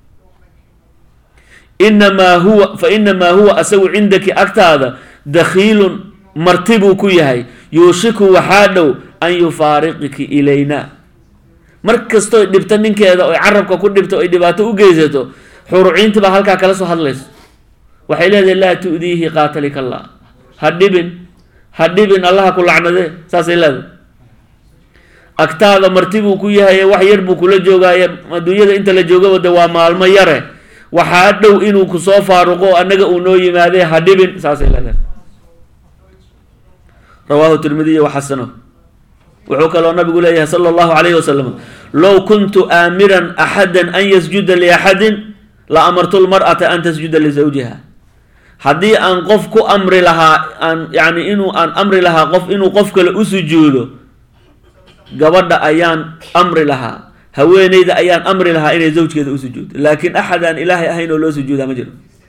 fa inamaa huwa asagu cindaki agtaada dakhiilun marti buu ku yahay, yuushiku waxaa dhow an yufaariqiki ilayna. mar kastoy dhibto ninkeeda oy carabka ku dhibto oy dhibaato u geysato, xuruciinti baa halkaa kala soo hadlayso, waxay leedahay laa tu'diihi qaatalika allah, ha dhibin allaha ku lacnade, saasay leedahay. agtaada marti buu ku yahay, wax yar buu kula joogaaye, adduunyada inta la joogaba de waa maalmo yare, waxaa dhow inuu kusoo faaruqo o annaga uu noo yimaadee ha dhibin, saasay leedahay. rawaahu tirmidiy waxasanahu. wuxuu kaloo nabigu leeyahay sala allahu calayhi wasalam, low kuntu aamiran axadan an yasjuda liaxadin la amartu lmar'ata an tasjuda lizawjiha. haddii aan qof ku amri lahaa, aan amri lahaa qof inuu qof kale u sujuudo, gabadha ayaan amri lahaa haweeneyda ayaan amri lahaa inay zawjkeeda u sujuudo laakiin axad aan ilaahay ahayn oo loo sujuudaa ma jiro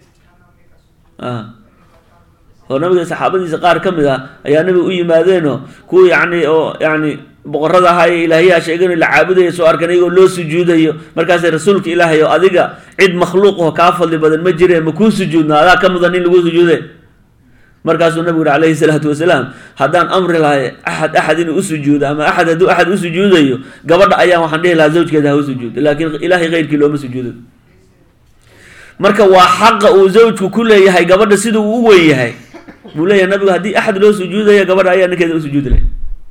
oo nabiga saxaabadiisa qaar ka mid ah ayaa nabiga u yimaadeenoo kuwa yani boqorada ahaa ee ilaahiyaa sheegeen la caabudayo soo arkan iyagoo loo sujuudayo markaasay rasuulka ilaahay oo adiga cid makhluuq oo kaa fadli badan ma jireen ma kuu sujuudna adaa ka mudan in lagu sujuude markaasuu nabigu yidhi calayhi salaatu wasalaam haddaan amri lahay axad inuu u sujuudo ama hadduu axad u sujuudayo gabadha ayaan waxaan dhihi lahaa zawjkeeda ha u sujuudo laakiin ilaahay keyrkii looma sujuudo marka waa xaqa uu zawjku ku leeyahay gabadha siduu u weyn yahay buu leeyahay nabigu haddii axad loo sujuudayo gabadha ayaa ninkeeda u sujuudi lahay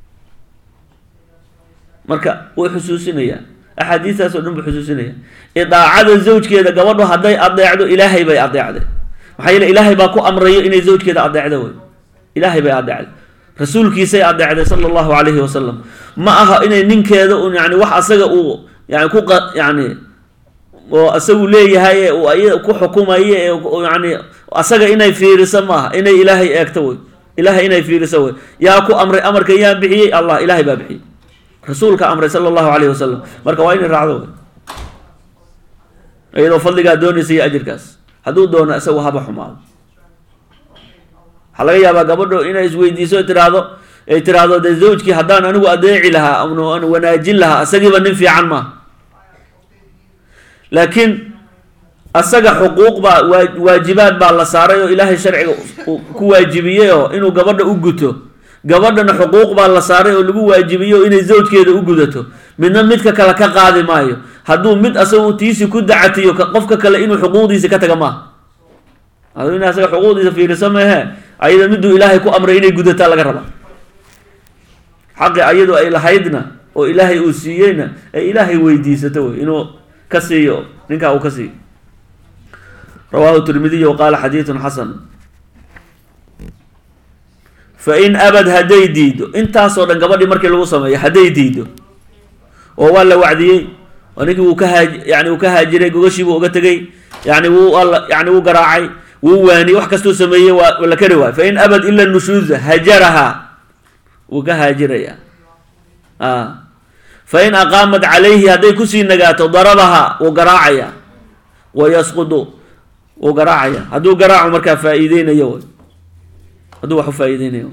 marka wuu xusuusinayaa axaadiistaas oo dhan buu xusuusinaya idaacada zawjkeeda gabadhu hadday adeecdo ilaahay bay adeecday maxaa yeele ilaahay baa ku amrayo inay zawjkeeda adeecdo wey ilaahay bay adeecday rasuulkiisay adeecday sala allahu calayhi wasalam ma aha inay ninkeeda un yani wax asaga uu yani ku yani oo asagu leeyahay ee uu ayada ku xukumayo ee yani asaga inay fiiriso maaha inay ilaahay eegto wey ilaahay inay fiiriso wey yaa ku amray amarka yaa bixiyey allah ilaahay baa bixiyey rasuulka amray sala allahu calayhi wasalam marka waa inay raacdo wey iyadoo fadligaa doonaysa iyo ajirkaas hadduu doono isagu haba xumaado waxaa laga yaabaa gabadho inay isweydiiso ay tiraahdo dee zawjkii haddaan anigu adeeci lahaa aan wanaajin lahaa isagiiba nin fiican maaha laakiin asaga xuquuq baa waajibaad baa la saaray oo ilaahay sharciga ku waajibiyey oo inuu gabadha u guto gabadhana xuquuq baa la saaray oo lagu waajibiyo inay zawjkeeda u gudato midna midka kale ka qaadi maayo hadduu mid asagu tiisi ku dacatiyo qofka kale inuu xuquuqdiisa ka taga maaha aduu in asaga xuquuqdiisa fiiriso mehe ayada miduu ilaahay ku amray inay gudataa laga rabaa xaqi ayadu ay lahaydna oo ilaahay uu siiyeyna ay ilaahay weydiisato wey inuu ka siiyo ninkaa uu ka siiyo rawaahu tirmidiy qaala xadiidun xasan fain abad hadday diido intaasoo dhan gabadhii markii lagu sameeyo hadday diido oo waa la wacdiyey oo ninkii wuu ka haajiray gogashiibuu uga tegey wuu garaacay wuu waaniyey wax kastuu sameeyey waa la kari waayo fain abad ila nushuuza hajarahaa wuu ka haajirayaa fain aqaamat calayhi hadday kusii nagaato darabahaa wuu garaacayaa wayasqudu wuu garaacaya hadduu garaaco markaa faa-iideynayo wy hadduu wax u faa-iideynayo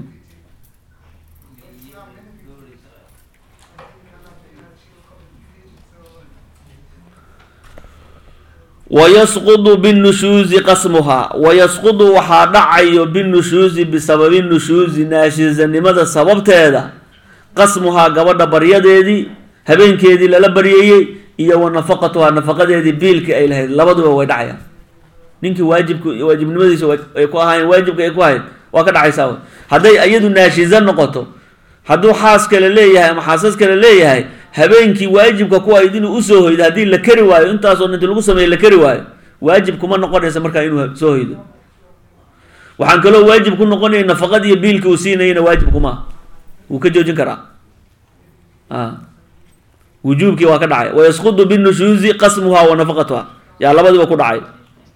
wayasqudu binushuuzi qasmuhaa wayasqudu waxaa dhacayo binushuuzi bisababi nushuuzi naashizanimada sababteeda qasmuhaa gabadha baryadeedii habeenkeedii lala baryeeyey iyo wa nafaqatuhaa nafaqadeedii biilkii ay lahayd labaduba way dhacayaan ninkii waajibnimadiisa ay ku ahaayeen waajibka ay ku ahayd waa ka dhacaysaa wy hadday iyadu naashiza noqoto hadduu xaas kale leeyahay ama xaasas kale leeyahay habeenkii waajibka ku ahayd inuu usoo hoydo haddii la kari waayo intaasoo inti lagu sameeye la kari waayo waajib kuma noqonaysa markaa inuu soo hoydo waxaan kaloo waajib ku noqonaya nafaqad iyo biilka uu siinayana waajib kuma wuu ka joojin karaa wujuubkii waa ka dhacay wayasqudu binushuuzi qasmuhaa wa nafaqatuha yaa labadiba ku dhacay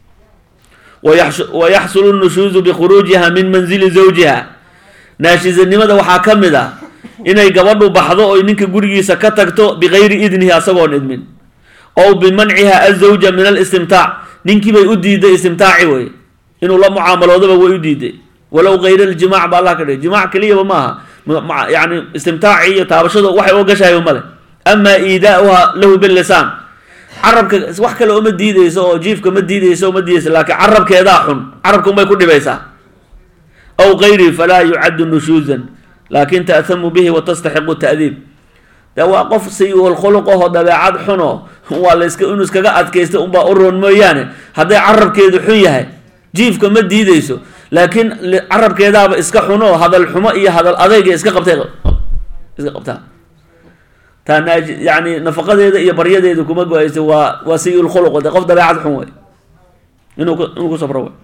wayaxsulu nushuuzu bikhuruujiha min manzili zawjiha naashizanimada waxaa ka mid a inay gabadhu baxdo oy ninka gurigiisa ka tagto bikayri idnihi asagoon idmin ow bimanciha azawja min alistimtaac ninkiibay u diiday istimtaaci wey inuu la mucaamaloodaba way u diiday walow kayr aljimac ba allah ka dhigay jimaac keliyaba maaha yani istimtaaci iyo taabashadu waxay oo gashayo male amaa iidaauha lahu bilisaan carabka wax kale uma diideyso oo jiifka ma diideyso uma diideyso laakiin carabkeedaa xun carabka unbay ku dhibaysaa aw kayrihi falaa yucaddu nushuuzan laakin ta'hamu bihi watastaxiqu ta'diib de waa qof sayi-ulkhuluq aho dabeecad xuno waa inuu iskaga adkaysta unbaa u roon mooyaane hadday carabkeedu xun yahay jiifka ma diideyso laakiin carabkeedaaba iska xuno hadal xumo iyo hadal adayga iska qabtaa taa yani nafaqadeeda iyo baryadeeda kuma go-ayso waa sayi-ulkhuluq de qof dabeecad xun wey inuu ku sabro wey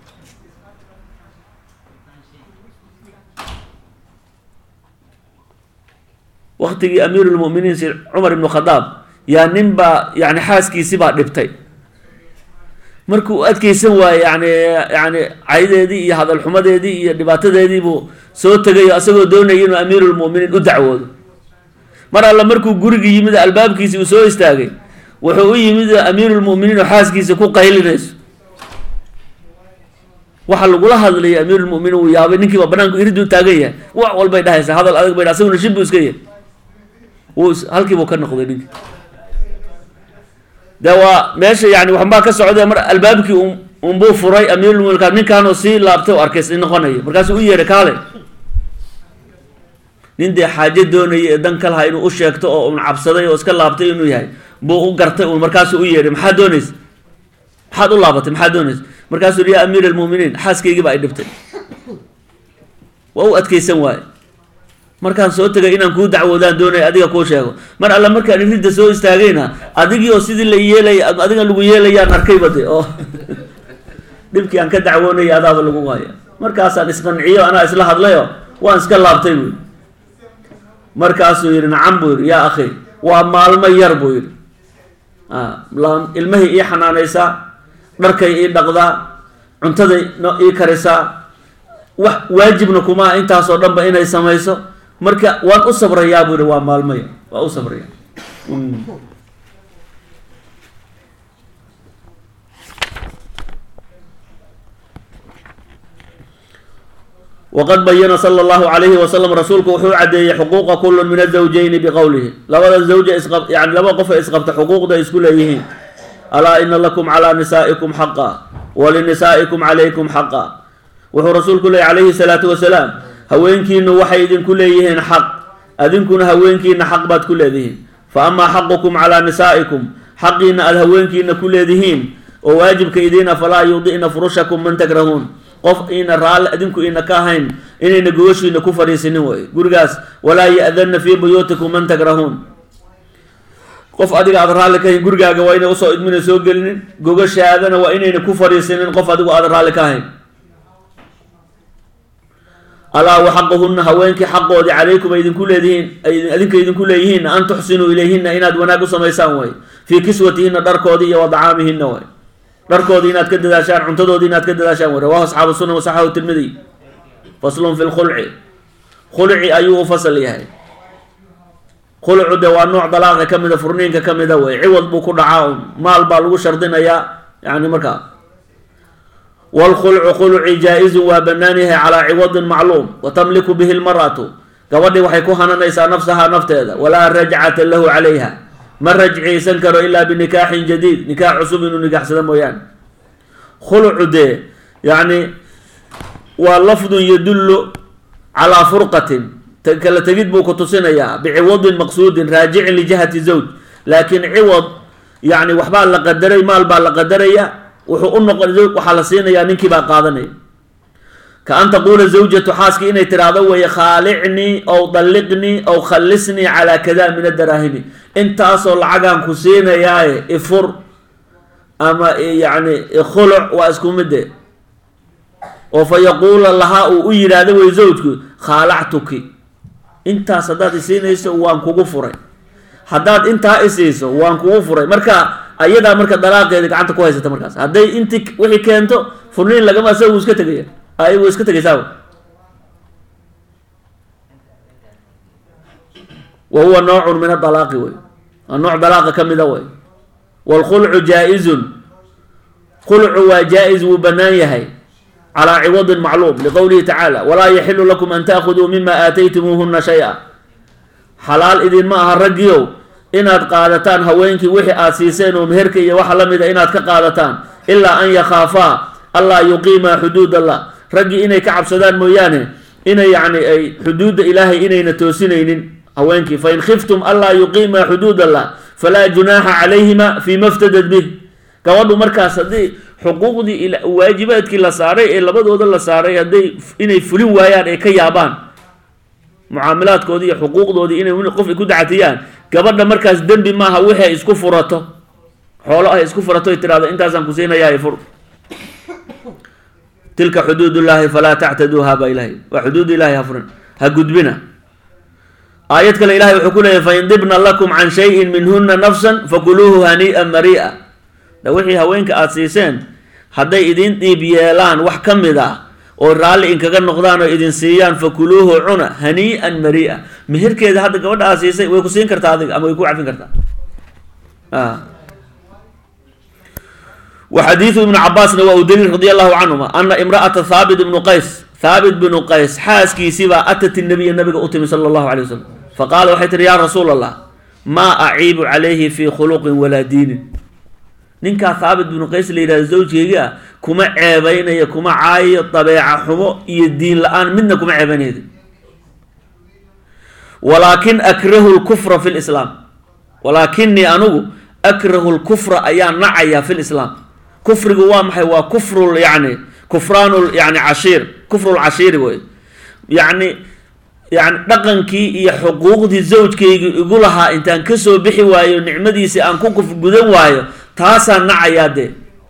waktigii amiir lmuminiin si cumar ibnu khadaab yaa nin baa yani xaaskiisi baa dhibtay markuu adkeysan waaye yani caydeedii iyo hadal xumadeedii iyo dhibaatadeedii buu soo tegayo asagoo doonaya inuu amiirulmuminiin u dacwoodo mar alla markuu gurigii yimid albaabkiisii uu soo istaagay wuxuu u yimid amiirulmu'miniin oo xaaskiisa ku qaylinayso waxa lagula hadlay amiirulmu'miniin uu yaabay ninkiiba banaanku iridu taagan yahay wax walbay dhahaysaa hadal adag bay asaguna shib buu iska yahay halkiibuu ka noqday ninkii de waa meesha yani waxbaa ka socday mar albaabkii unbuu furay amiirulmu'miniin ninkaanoo sii laabtay oo arkay si noqonaya markaasuu u yeeray kaale nin dee xaajo doonayay ee dan ka lahaa inuu u sheegto oo un cabsaday oo iska laabtay inuu yahay buu u gartay un markaasuu u yeehay maxaad doonaysa maxaad u laabatay maxaad doonaysa markaasuu yihi ya amiir almu'miniin xaaskaygiiba ay dhibtay waa u adkaysan waaye markaan soo tegay inaan kuu dacwoodaan doonaya adiga kuu sheego mar alla markaan iridda soo istaagayna adigii oo sidii la yeelay adiga lagu yeelayaan arkayba de oo dhibkii aan ka dacwoonaya adaaba lagu waaya markaasaan isqanciyo anaa isla hadlayo waan iska laabtay buu markaasuu yidhi nacam buu yidhi yaa akhi waa maalmo yar buu yidhi ilmahay ii xanaanaysaa dharkay ii dhaqdaa cuntaday ii karisaa wax waajibna kuma intaasoo dhanba inay samayso marka waan u sabrayaa buu yidhi waa maalmo yar waa u sabraya waqad bayana sala allahu calayhi wasalam rasuulku wuxuu cadeeyey xuquuqa kulun min azawjayni biqowlihi labada zawja yani laba qof ee isqabta xuquuqda isku leeyihiin alaa ina lakum calaa nisaa'ikum xaqa walinisaa'ikum calaykum xaqa wuxuu rasuulku leeyay calayhi salaatu wasalaam haweenkiinu waxay idinku leeyihiin xaq adinkuna haweenkiina xaq baad ku leedihiin fa amaa xaqukum calaa nisaa'ikum xaqiina aada haweenkiina ku leedihiin oo waajibka idiina falaa yudi'na furushakum man takrahuun qof ina raalli adinku ina ka ahayn inayna gogoshiina ku fadhiisinin way gurigaas walaa ya-danna fii buyuutikum man takrahuun qof adiga aada raalli ka ahayn gurigaaga waa inay usoo idmina soo gelinin gogashaadana waa inayna ku fadhiisinin qof adigu aada raalli ka ahayn alaa waxaquhunna haweenkii xaqoodii calaykum ay idinku leedihiin adinka idinku leeyihiin an tuxsinuu ilayhina inaad wanaag u samaysaan way fii kiswatihinna dharkoodii iyo wadacaamihinna way dharkoodii inaad ka dadaashaan cuntadoodii inaad ka dadaashaan way rawahu asxaabu sunan wasaxahu tirmidi faslun fi lkhulci khulci ayuu u fasal yahay khulcu de waa nooc dalaaqa ka mida furniinka ka mida way ciwad buu ku dhacaa un maal baa lagu shardinayaa yani markaa wlkhulcu khulci jaa-izun waa banaan yahay calaa ciwadin macluum watamliku bihi lmar'atu gabadhii waxay ku hananaysaa nafsahaa nafteeda walaa rajcata lahu calayha ma rajciysan karo ilaa binikaaxin jadiid nikaax cusub inuu nikaxsado mooyaane khulcu dee yani waa lafdun yadullu calaa furqatin kala tegid buu ku tusinayaa biciwadin maqsuudin raajicin lijihati zawj laakiin ciwad yani waxbaa la qadaray maal baa la qadaraya wuxuu u noqon waxaa la siinayaa ninkii baa qaadanaya ka an taquula zawjatu xaaskii inay tiraahdo weeye khaalicnii ow dalliqnii ow khallisnii calaa kada min adaraahimi intaasoo lacagaan ku siinayaaye ifur ama yani khuluc waa isku midde oo fa yaquula lahaa uu u yidhaahdo wey zawjku khaalactuki intaas haddaad isiinayso waan kugu furay haddaad intaa isiiso waan kugu furay marka ayadaa marka dalaaqeeda gacanta ku haysata markaas hadday inti wixii keento furniin lagama asaga wuu iska tegaya wuu iska tegaysaaba wa huwa noocun min adalaaqi wey waa nooc dalaaqa ka mida wey waalkhulcu jaa-izun khulcu waa jaa-iz wuu banaan yahay calaa ciwadin macluum liqowlihi tacaala walaa yaxilu lakum an taakuduu mima aataytumuuhuna shay-a xalaal idinma aha raggiyow inaad qaadataan haweenkii wixii aad siiseen oo meherka iyo waxa la mida inaad ka qaadataan ilaa an yakhaafaa allaa yuqiimaa xuduud allah raggii inay ka cabsadaan mooyaane inay yani ay xuduudda ilaahay inayna toosinaynin haweenkii fain khiftum allaa yuqiimaa xuduud allah falaa junaaxa calayhima fii ma ftadad bih gabadhu markaas haddii xuquuqdii waajibaadkii la saaray ee labadooda la saaray hadday inay fulin waayaan ay ka yaabaan mucaamilaadkoodii iyo xuquuqdoodii inay qof ay ku dacatiyaan gabadha markaas dembi maaha wixii ay isku furato xoolo ay isku furato ay tirahdo intaasaan ku siinayaa fur tilka xuduudullaahi falaa tactaduuha baa ilahay waa xuduud ilahay ha furin ha gudbina aayad kale ilahay wuxuu ku leeyahy fain dibna lakum can shayin minhuna nafsan fakuluuhu hanii'an mari'a wixii haweenka aada siiseen hadday idin dhiib yeelaan wax ka mid ah oo raalli inkaga noqdaan oo idin siiyaan fakuluuhu cuna hanii'an marii'a. meherkeeda hadda gabadha aa siisay way ku siin kartaa adiga ama way ku cafin kartaa. وحديث ابن عباس ودليل رضي الله عنهما أن امرأة ثابت بن قيس حاسكي سبا أتت النبي أتم صلى الله عليه وسلم فقال وحيتر يا رسول الله ما أعيب عليه في خلق ولا دين. ننكا ثابت بن قيس لإلى زوجي كما عيبين كما عاي طبيعة حمو يدين الآن منا كما عيبين ولكن أكره الكفر في الإسلام. ولكني أنو أكره الكفر أيان نعيا في الإسلام. كفر قوامحي وكفر يعني كفران يعني عشير كفر العشير وي يعني dhaqankii iyo xuquuqdii zawjkayga igu lahaa intaan ka soo bixi waayo nicmadiisa aan ku kuf gudan waayo taasaan nacayaa de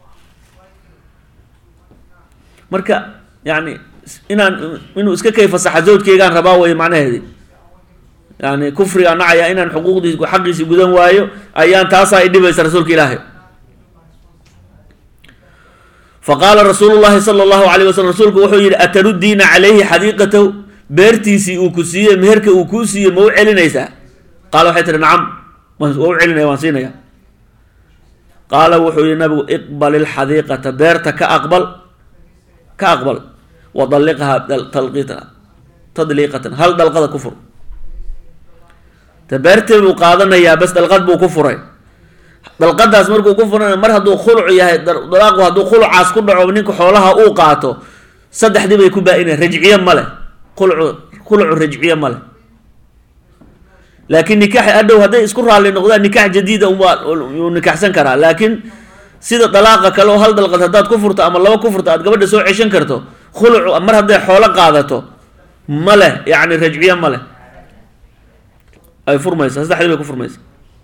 marka yani inuu iska kayfasaxa zawjkaygaan rabaa way macnaheedi yani kufriga nacaya inaan xuquuqdiisa xaqiisa gudan waayo ayaan taasaa idhibaysa rasuulka ilaahay. فقال رسول الله صلى الله عليه وسلم رسولك وحي أتردين عليه حديقته بيرتيسي وكسية مهرك وكسية موعلنيسا. قال وحيتر نعم موعلني وانسينيا. قال وحي النبي اقبل الحديقة بيرتك كأقبل وضلقها تضليقة هل دلقها كفر تبرت وقادنا يا بس دلقت بو كفرين dalqadaas markuu ku furana mar hadduu khuluc yahay dalaaqu hadduu khulucaas ku dhaco ninka xoolaha uu qaato saddexdii bay ku baa-ineen rajciye male khulucu rajciye male. laakiin nikaax adhow hadday isku raalli noqdaan nikaax jadiida uu nikaxsan karaa. laakiin sida dalaaqa kale oo hal dalqad haddaad ku furto ama laba ku furto aad gabadha soo ceshan karto khulucu mar hadday xoolo qaadato male yani rajciye male ay furmaysa saddexdii bay ku furmaysa.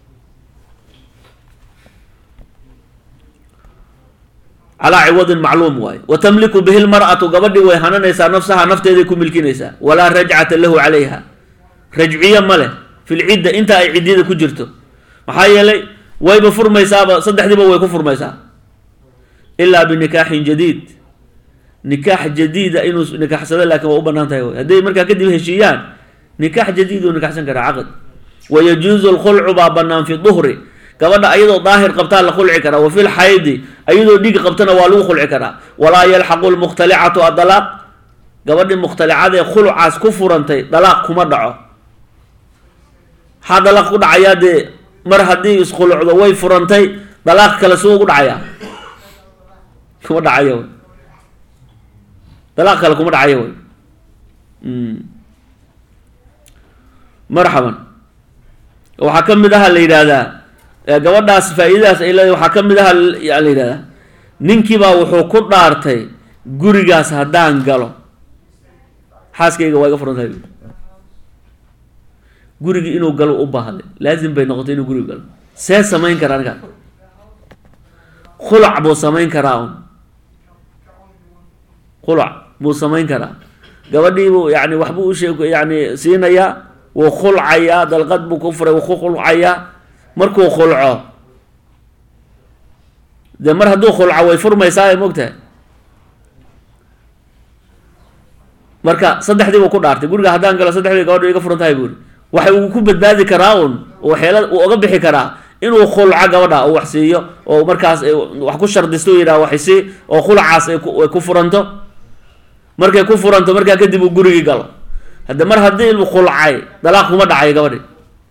على عوض معلوم واي وتملك به المرأة قبل ويهاننيسا نفسها نفتيدي كملكينيسا ولا رجعة له عليها رجعية مله في العدة انت اي عديدة كجرته وحايا لي وي بفرميسا صدح دي بوي كفرميسا إلا بنكاح جديد. نكاح جديد انو نكاح سدا لكن وابنان تايوي هدي مركا كدي هشيان نكاح جديد ونكاح سنكرا عقد. ويجوز الخلع بابنان في الظهر gabadha ayadoo daahir qabtaa la khulci karaa wa fil xaydi ayadoo dhig qabtana waa lagu khulci karaa. walaa yalxaqu lmukhtalicatu adalaaq gabadhii mukhtalicadee khulucaas ku furantay dalaaq kuma dhaco. maxaa dalaaq ku dhacayaa dee mar haddii iskhulucdo way furantay dalaaq kale suu ugu dhacayaa kuma dhacayo wy dalaaq kale kuma dhacayo wy marxaban. waxaa ka mid aha la yidhaahdaa gabadhaas faa'iidadaas ay leedahay waxaa ka mid aha la yidhahdaa ninkiibaa wuxuu ku dhaartay gurigaas haddaan galo xaaskayga waa iga furantahay gurigii inuu galo u baahday laazim bay noqotay inuu guriga galo. see samayn karaa ninkaan khulac buu samayn karaa un khulac buu samayn karaa. gabadhiibuu yani waxbuu usheeg yani siinayaa wuu khulcayaa dalqad buu ku furay wuu ku khulcayaa markuu khulco dee mar hadduu khulco way furmaysaa mogtahay. marka saddexdii buu ku dhaartay guriga haddaan galo saddexdii gabadhu iga furan tahay buuri. waxa uu ku badbaadi karaa un oo waxeela uu oga bixi karaa inuu khulco gabadha uu wax siiyo oo markaas wax ku shardisto yidhaha waxisi oo khulacaas ay ku furanto. markay ku furanto markaa kadib uu gurigii galo hadda mar haddii uu khulcay dalaaq kuma dhacayo gabadhi.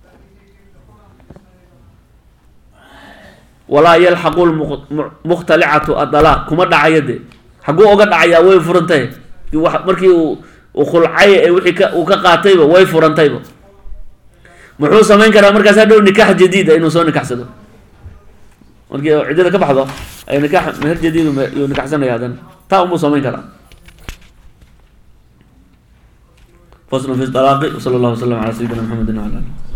walaa yalxaqu lmukhtalicatu adalaaq kuma dhacayo de xaguu oga dhacayaa way furantay markii uu khulcay ee wixii uu ka qaatayba way furantayba. muxuu samayn karaa markaas hadhow nikaax jadiida inuu soo nikaxsado markii ciddada ka baxdo ay nikaax meher jadiid uu nikaxsanaya haddana taa umuu samayn karaa. fasl fi talaaqi wsala allahu wasalam calaa sayidina maxamedin wala alihi